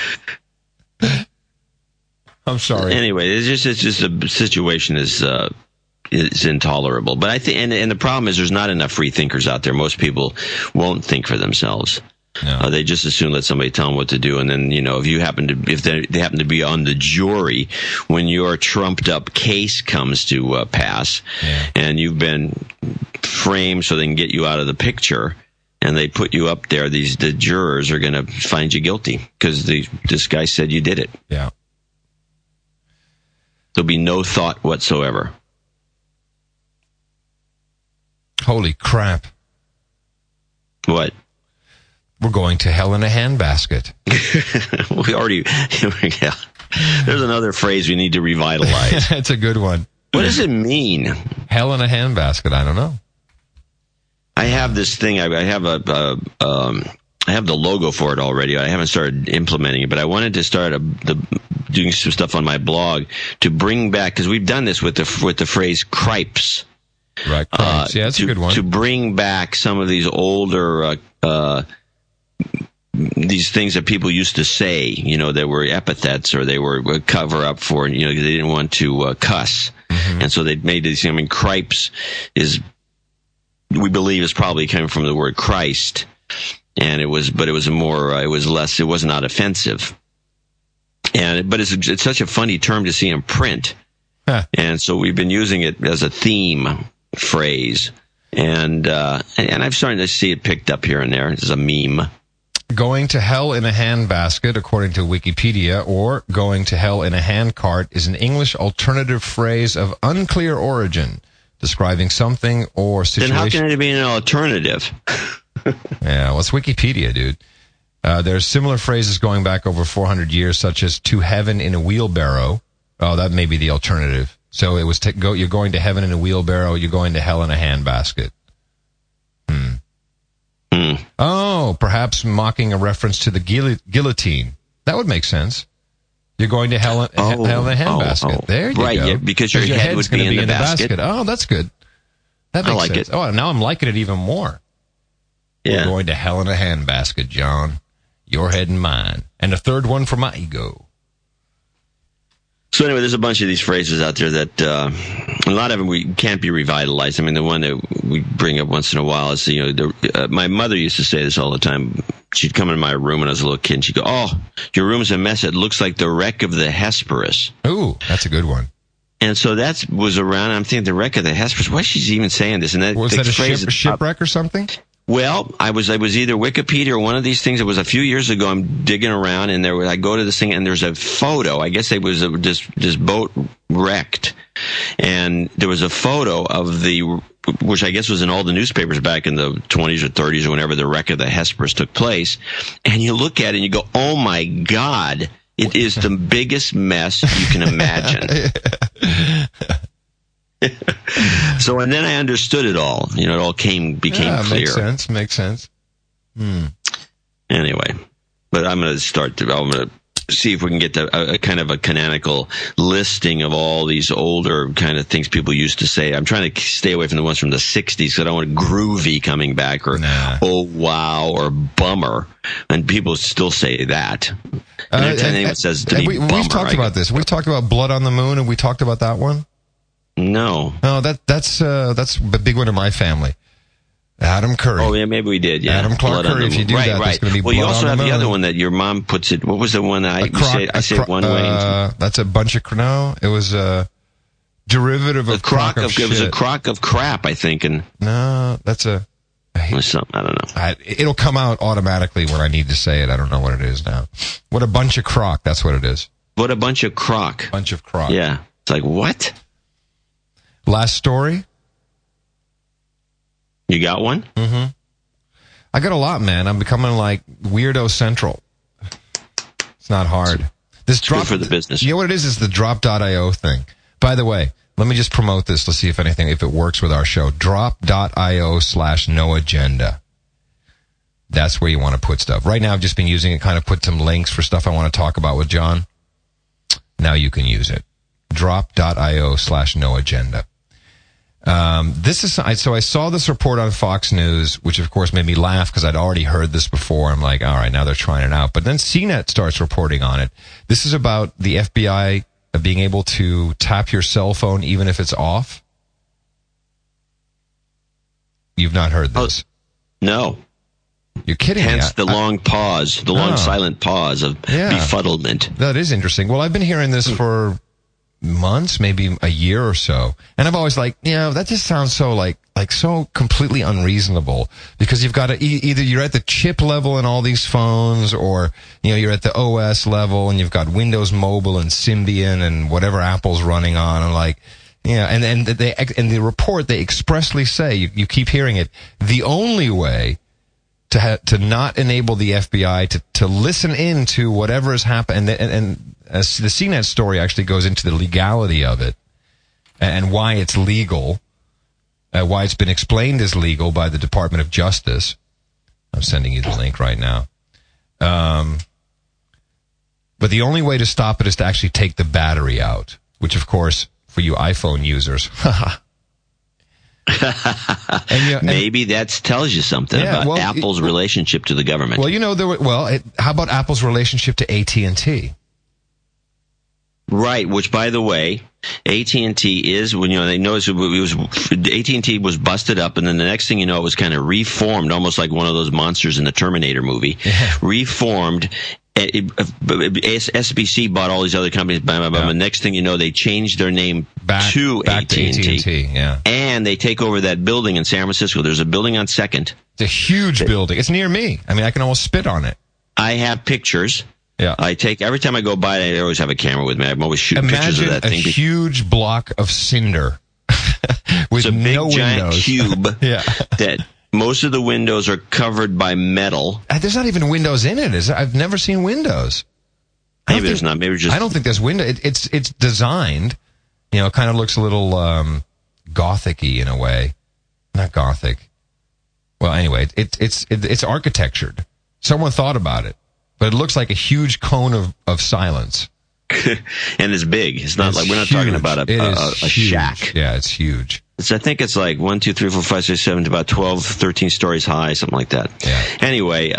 I'm sorry. Anyway, it's just the situation is intolerable. But I think, and the problem is there's not enough free thinkers out there. Most people won't think for themselves. No. They just as soon let somebody tell them what to do, and then if they happen to be on the jury when your trumped up case comes to pass, and you've been framed so they can get you out of the picture, and they put you up there, the jurors are going to find you guilty because this guy said you did it. Yeah. There'll be no thought whatsoever. Holy crap! What? We're going to hell in a handbasket. We already, there's another phrase we need to revitalize. That's a good one. What does it mean? Hell in a handbasket. I don't know. I have this thing. I have I have the logo for it already. I haven't started implementing it, but I wanted to start doing some stuff on my blog to bring back, because we've done this with the phrase cripes. Right. Cripes. Yeah, that's a good one. To bring back some of these older, these things that people used to say, that were epithets or they were cover up for, they didn't want to cuss. Mm-hmm. And so they made these, cripes we believe is probably coming from the word Christ. And it was not offensive. But it's such a funny term to see in print. Huh. And so we've been using it as a theme phrase. And I'm starting to see it picked up here and there as a meme. Going to hell in a handbasket, according to Wikipedia, or going to hell in a handcart is an English alternative phrase of unclear origin, describing something or situation. Then how can it be an alternative? Yeah, well, it's Wikipedia, dude. There's similar phrases going back over 400 years, such as to heaven in a wheelbarrow. Oh, that may be the alternative. So it was you're going to heaven in a wheelbarrow, you're going to hell in a handbasket. Oh, perhaps mocking a reference to the guillotine. That would make sense. You're going to hell in a handbasket. There you go. Right, yeah, because your head would be in the basket. Oh, that's good. That makes sense. It. Oh, now I'm liking it even more. Yeah. We're going to hell in a handbasket, John. Your head and mine. And a third one for my ego. So anyway, there's a bunch of these phrases out there that a lot of them we can't be revitalized. I mean, the one that we bring up once in a while is, my mother used to say this all the time. She'd come in my room when I was a little kid, and she'd go, "Oh, your room's a mess. It looks like the wreck of the Hesperus." Ooh, that's a good one. And so that was around. I'm thinking the wreck of the Hesperus. Why is she even saying this? And was that a shipwreck or something? Well, I was either Wikipedia or one of these things. It was a few years ago. I'm digging around, and I go to this thing, and there's a photo. I guess it was this boat wrecked, and there was a photo of which I guess was in all the newspapers back in the 20s or 30s or whenever the wreck of the Hesperus took place. And you look at it and you go, "Oh my God, it is the biggest mess you can imagine." So, and then I understood it all. It all became clear. Makes sense. Anyway, but I'm going to see if we can get a kind of a canonical listing of all these older kind of things people used to say. I'm trying to stay away from the ones from the 60s because I don't want groovy coming back or oh wow or bummer. And people still say that. Anyone says to me, we've talked about this. We've talked about Blood on the Moon, and we talked about that one. No. No, that's a big one in my family. Adam Curry. Oh, yeah, maybe we did, yeah. Adam Clark Curry, if you do that, there's going to be Well, you also have the moon. other one that your mom puts it, what was the one that I say one way? That's a bunch of, no, it was a derivative of crock of shit. It was a crock of crap, I think, and... No, that's a... Something, I don't know. It'll come out automatically when I need to say it. I don't know what it is now. What a bunch of crock, that's what it is. What a bunch of crock. Bunch of crock. Yeah. It's like, what? Last story? You got one? Mm-hmm. I got a lot, man. I'm becoming like Weirdo Central. It's not hard. This drop good for the business. You know what it is? It's the drop.io thing. By the way, let me just promote this. Let's see if it works with our show. Drop.io/noagenda. That's where you want to put stuff. Right now, I've just been using it, kind of put some links for stuff I want to talk about with John. Now you can use it. Drop.io/noagenda. So I saw this report on Fox News, which of course made me laugh because I'd already heard this before. I'm like, all right, now they're trying it out. But then CNET starts reporting on it. This is about the FBI being able to tap your cell phone even if it's off. You've not heard this? No. You're kidding me. Hence the long pause, the long silent pause of befuddlement. That is interesting. Well, I've been hearing this for months, maybe a year or so. And I've always like, that just sounds so like so completely unreasonable, because you've got to either you're at the chip level in all these phones, or, you're at the OS level and you've got Windows Mobile and Symbian and whatever Apple's running on. And like, and they, in the report, they expressly say, you keep hearing it, the only way to not enable the FBI to listen in to whatever has happened, and the CNET story actually goes into the legality of it and why it's legal, why it's been explained as legal by the Department of Justice. I'm sending you the link right now. But the only way to stop it is to actually take the battery out, which of course, for you iPhone users, maybe that tells you something about Apple's relationship to the government. Well, how about Apple's relationship to AT&T? Right, which, by the way, AT&T is, when they noticed AT&T was busted up, and then the next thing you know, it was kind of reformed, almost like one of those monsters in the Terminator movie. Reformed. SBC bought all these other companies. The next thing you know, they changed their name to AT&T. Yeah. And they take over that building in San Francisco. There's a building on 2nd. It's a huge building. It's near me. I mean, I can almost spit on it. I have pictures. Yeah. Every time I go by it, I always have a camera with me. I'm always shooting pictures of that thing. Imagine a huge block of cinder with it's a big, no giant windows. Cube that most of the windows are covered by metal. There's not even windows in it, is there? I've never seen windows. Maybe there's not. Maybe just. I don't think there's window. It's designed. It kind of looks a little gothic-y in a way. Not gothic. Well, anyway, it's architectured. Someone thought about it. But it looks like a huge cone of silence. And it's big. It's not like, we're not talking about a shack. Yeah, it's huge. I think it's like 1, 2, 3, 4, 5, 6, 7, about 12, 13 stories high, something like that. Yeah. Anyway,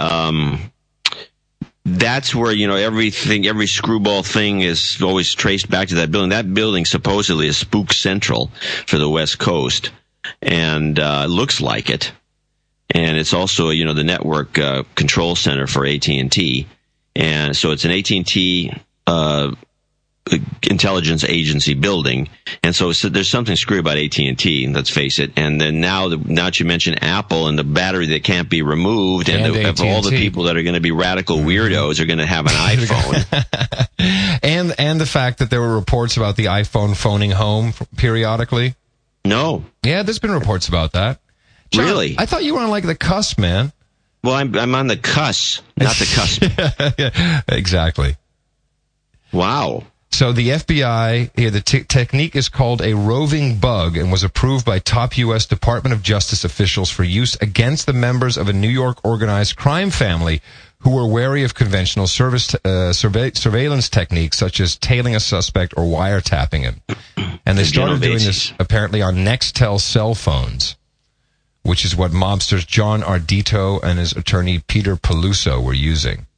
that's where, every screwball thing is always traced back to that building. That building supposedly is Spook Central for the West Coast. And, looks like it. And it's also, the network control center for AT&T. And so it's an AT&T intelligence agency building. And so there's something screwy about AT&T, let's face it. And then now that you mention Apple and the battery that can't be removed, and all the people that are going to be radical weirdos are going to have an iPhone. and the fact that there were reports about the iPhone phoning home periodically. No. Yeah, there's been reports about that. John, really? I thought you were on like the cusp, man. Well, I'm on the cusp, not the cusp. Yeah, exactly. Wow. So the FBI, the technique is called a roving bug and was approved by top U.S. Department of Justice officials for use against the members of a New York organized crime family who were wary of conventional surveillance techniques such as tailing a suspect or wiretapping him. And they started doing this apparently on Nextel cell phones, which is what mobsters John Ardito and his attorney Peter Peluso were using.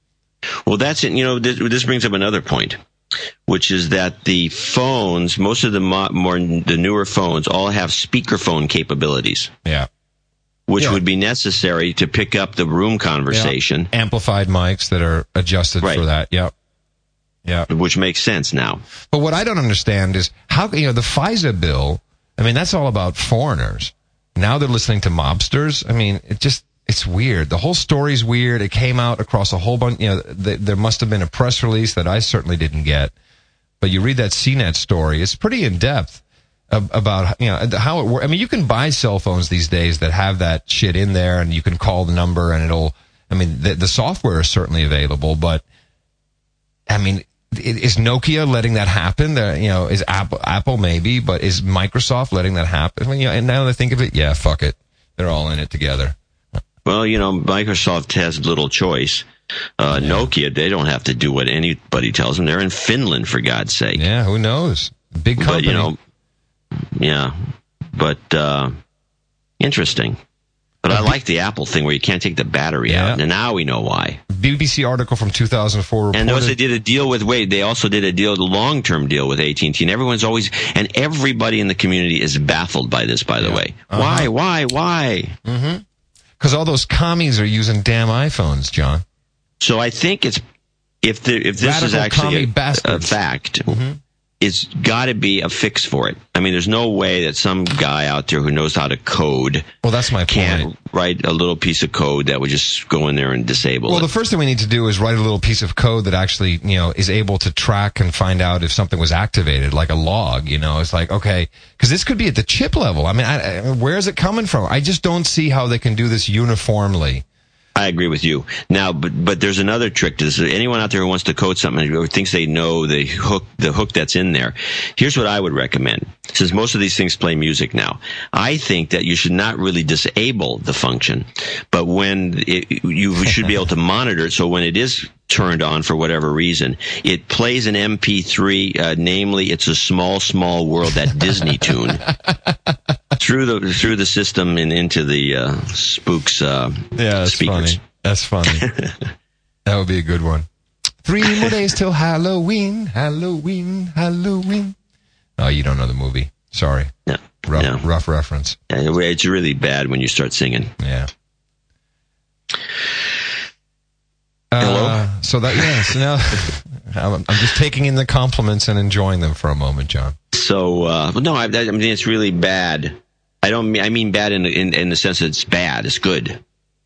Well, that's it. You know, this brings up another point, which is that the phones, most of the the newer phones, all have speakerphone capabilities. Yeah. Which would be necessary to pick up the room conversation. Yeah. Amplified mics that are adjusted for that. Yep. Yeah. Which makes sense now. But what I don't understand is how, the FISA bill, I mean, that's all about foreigners. Now they're listening to mobsters. I mean, it's weird. The whole story's weird. It came out across a whole bunch, there must have been a press release that I certainly didn't get. But you read that CNET story, it's pretty in-depth about, how it works. I mean, you can buy cell phones these days that have that shit in there, and you can call the number and the software is certainly available, but, I mean, is Nokia letting that happen? Is Apple maybe, but is Microsoft letting that happen? I mean, and now that I think of it, yeah, fuck it. They're all in it together. Well, Microsoft has little choice. Nokia, they don't have to do what anybody tells them. They're in Finland, for God's sake. Yeah, who knows? Big company. But, yeah, but interesting. But I like the Apple thing where you can't take the battery out, and now we know why. BBC article from 2004 reported. And they did a deal with Wade. They also did the long-term deal with AT&T. And everybody in the community is baffled by this, by the way. Why? Mm-hmm. Because all those commies are using damn iPhones, John. So I think if this is actually a fact, it's got to be a fix for it. I mean, there's no way that some guy out there who knows how to code that's my can't write a little piece of code that would just go in there and disable it. Well, the first thing we need to do is write a little piece of code that actually, is able to track and find out if something was activated, like a log, It's like, okay, because this could be at the chip level. I mean, where is it coming from? I just don't see how they can do this uniformly. I agree with you. Now, but there's another trick to this. Anyone out there who wants to code something or thinks they know the hook that's in there, here's what I would recommend. Since most of these things play music now, I think that you should not really disable the function, but you should be able to monitor it. So when it is turned on for whatever reason, it plays an MP3, namely it's a small, small world, that Disney tune. Through the system and into the Spooks that's speakers. Funny. That's funny. That would be a good one. 3 more days till Halloween. Oh, you don't know the movie. Sorry. No. Rough reference. It's really bad when you start singing. Yeah. Hello? So now I'm just taking in the compliments and enjoying them for a moment, John. So, no, I mean, it's really bad. I mean bad in the sense that it's bad. It's good.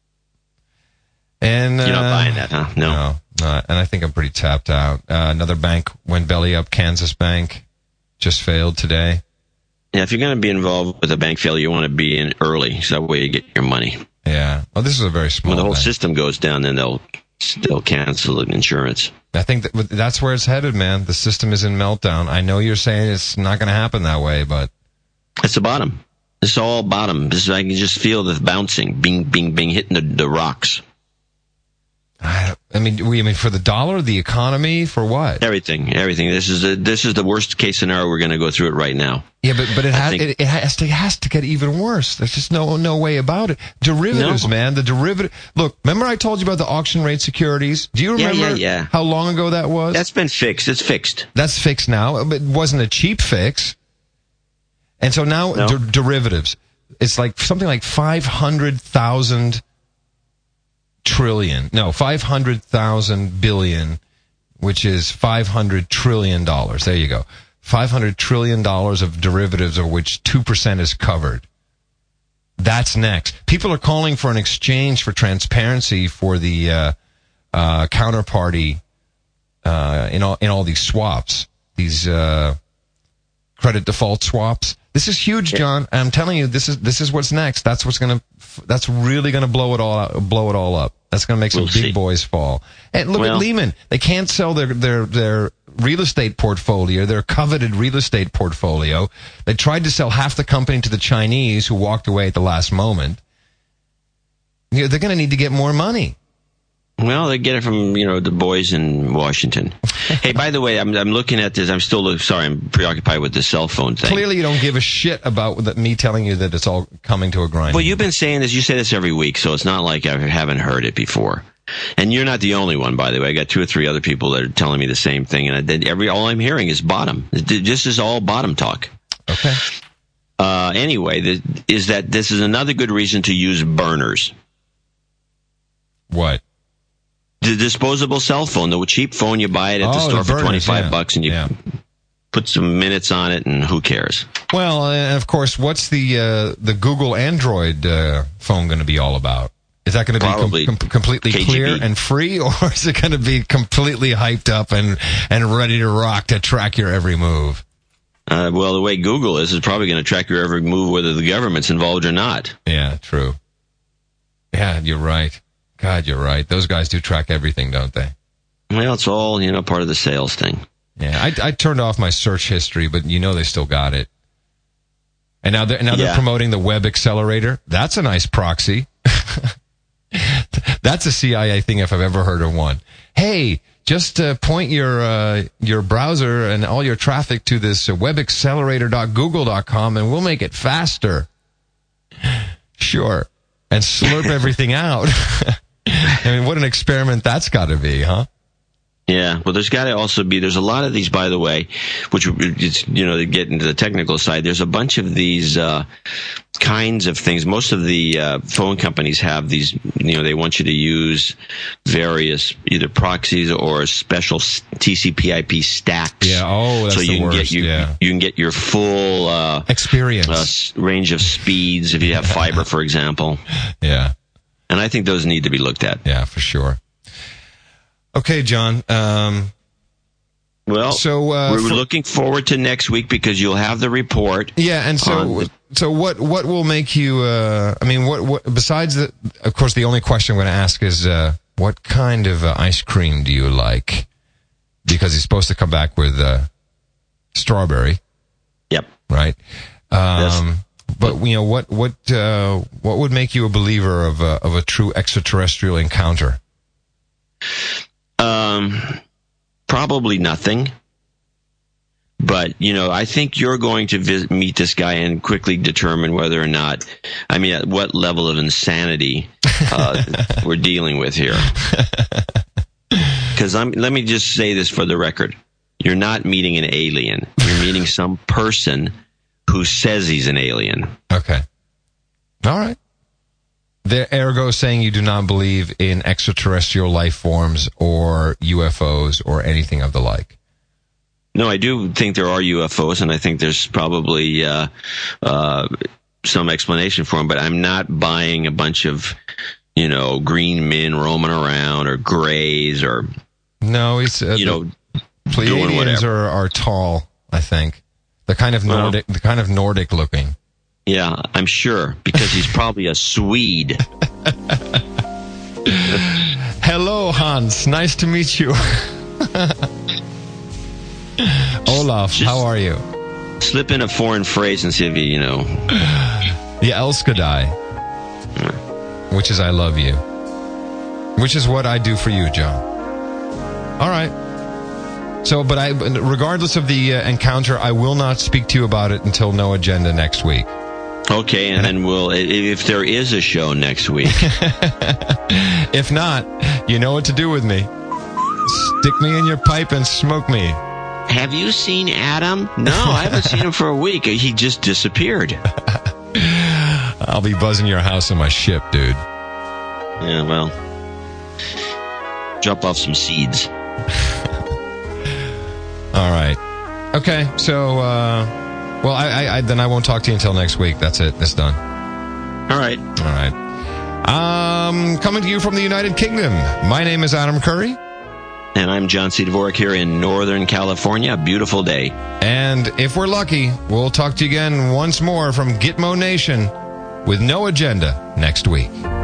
And you're not buying that, huh? No. And I think I'm pretty tapped out. Another bank went belly up. Kansas Bank just failed today. Yeah, if you're going to be involved with a bank failure, you want to be in early, so that way you get your money. Yeah. Oh, this is a very small. When the whole bank. system goes down, then they'll cancel the insurance. I think that's where it's headed, man. The system is in meltdown. I know you're saying it's not going to happen that way, but it's the bottom. It's all bottom. I can just feel the bouncing, bing, bing, bing, hitting the rocks. I mean, for the dollar, the economy, for what? Everything. This is the worst case scenario. We're going to go through it right now. Yeah, but it has to get even worse. There's just no way about it. Derivatives, man. The derivative. Look, remember I told you about the auction rate securities? Do you remember how long ago that was? That's been fixed. It's fixed. That's fixed now. But it wasn't a cheap fix. And so now derivatives. It's like something like 500,000 billion, which is $500 trillion. There you go. $500 trillion of derivatives, of which 2% is covered. That's next. People are calling for an exchange for transparency for the counterparty in all these swaps, these credit default swaps. This is huge, John. I'm telling you, this is what's next. That's really gonna blow it all up. That's gonna make some big boys fall. And look at Lehman. They can't sell their real estate portfolio, their coveted real estate portfolio. They tried to sell half the company to the Chinese, who walked away at the last moment. They're gonna need to get more money. Well, they get it from, the boys in Washington. Hey, by the way, I'm looking at this. I'm preoccupied with the cell phone thing. Clearly you don't give a shit about me telling you that it's all coming to a grind. Well, you've been saying this. You say this every week, so it's not like I haven't heard it before. And you're not the only one, by the way. I got 2 or 3 other people that are telling me the same thing, and all I'm hearing is bottom. This is all bottom talk. Okay. Anyway, this is another good reason to use burners. What? The disposable cell phone, the cheap phone you buy it at the store for $25, and you put some minutes on it, and who cares? Well, and of course, what's the Google Android phone going to be all about? Is that going to be completely KGB. Clear and free, or is it going to be completely hyped up and ready to rock to track your every move? Well, the way Google is probably going to track your every move, whether the government's involved or not. Yeah, true. Yeah, you're right. God, you're right. Those guys do track everything, don't they? Well, it's all, part of the sales thing. Yeah, I turned off my search history, but they still got it. And now they're promoting the web accelerator. That's a nice proxy. That's a CIA thing if I've ever heard of one. Hey, just point your browser and all your traffic to this webaccelerator.google.com and we'll make it faster. Sure. And slurp everything out. I mean, what an experiment that's got to be, huh? Yeah, well, there's got to also be, there's a lot of these, by the way, which, to get into the technical side, there's a bunch of these kinds of things. Most of the phone companies have these, they want you to use various either proxies or special TCP/IP stacks. Yeah, that's so you the can worst. You can get your full experience range of speeds if you have fiber, for example. Yeah. And I think those need to be looked at. Yeah, for sure. Okay, John. So we're looking forward to next week because you'll have the report. Yeah, and so what will make you? What besides the? Of course, the only question I'm going to ask is what kind of ice cream do you like? Because he's supposed to come back with strawberry. Yep. Right. Yes. But what would make you a believer of a true extraterrestrial encounter? Probably nothing. But, I think you're going to meet this guy and quickly determine whether or not, at what level of insanity we're dealing with here. Because let me just say this for the record. You're not meeting an alien. You're meeting some person who says he's an alien. Okay. All right. Ergo saying you do not believe in extraterrestrial life forms or UFOs or anything of the like. No, I do think there are UFOs, and I think there's probably some explanation for them, but I'm not buying a bunch of, green men roaming around or grays or... No, it's... Pleiadians are tall, I think. The kind of Nordic looking. Yeah, I'm sure, because he's probably a Swede. Hello, Hans. Nice to meet you. Olaf, how are you? Slip in a foreign phrase and see if you know. The Elskadai, which is I love you, which is what I do for you, John. All right. So, but regardless of the encounter, I will not speak to you about it until No Agenda next week. Okay, and then if there is a show next week. If not, you know what to do with me. Stick me in your pipe and smoke me. Have you seen Adam? No, I haven't seen him for a week. He just disappeared. I'll be buzzing your house in my ship, dude. Yeah, well, drop off some seeds. All right. Okay, so, then I won't talk to you until next week. That's it. It's done. All right. Coming to you from the United Kingdom, my name is Adam Curry. And I'm John C. Dvorak here in Northern California. A beautiful day. And if we're lucky, we'll talk to you again once more from Gitmo Nation with No Agenda next week.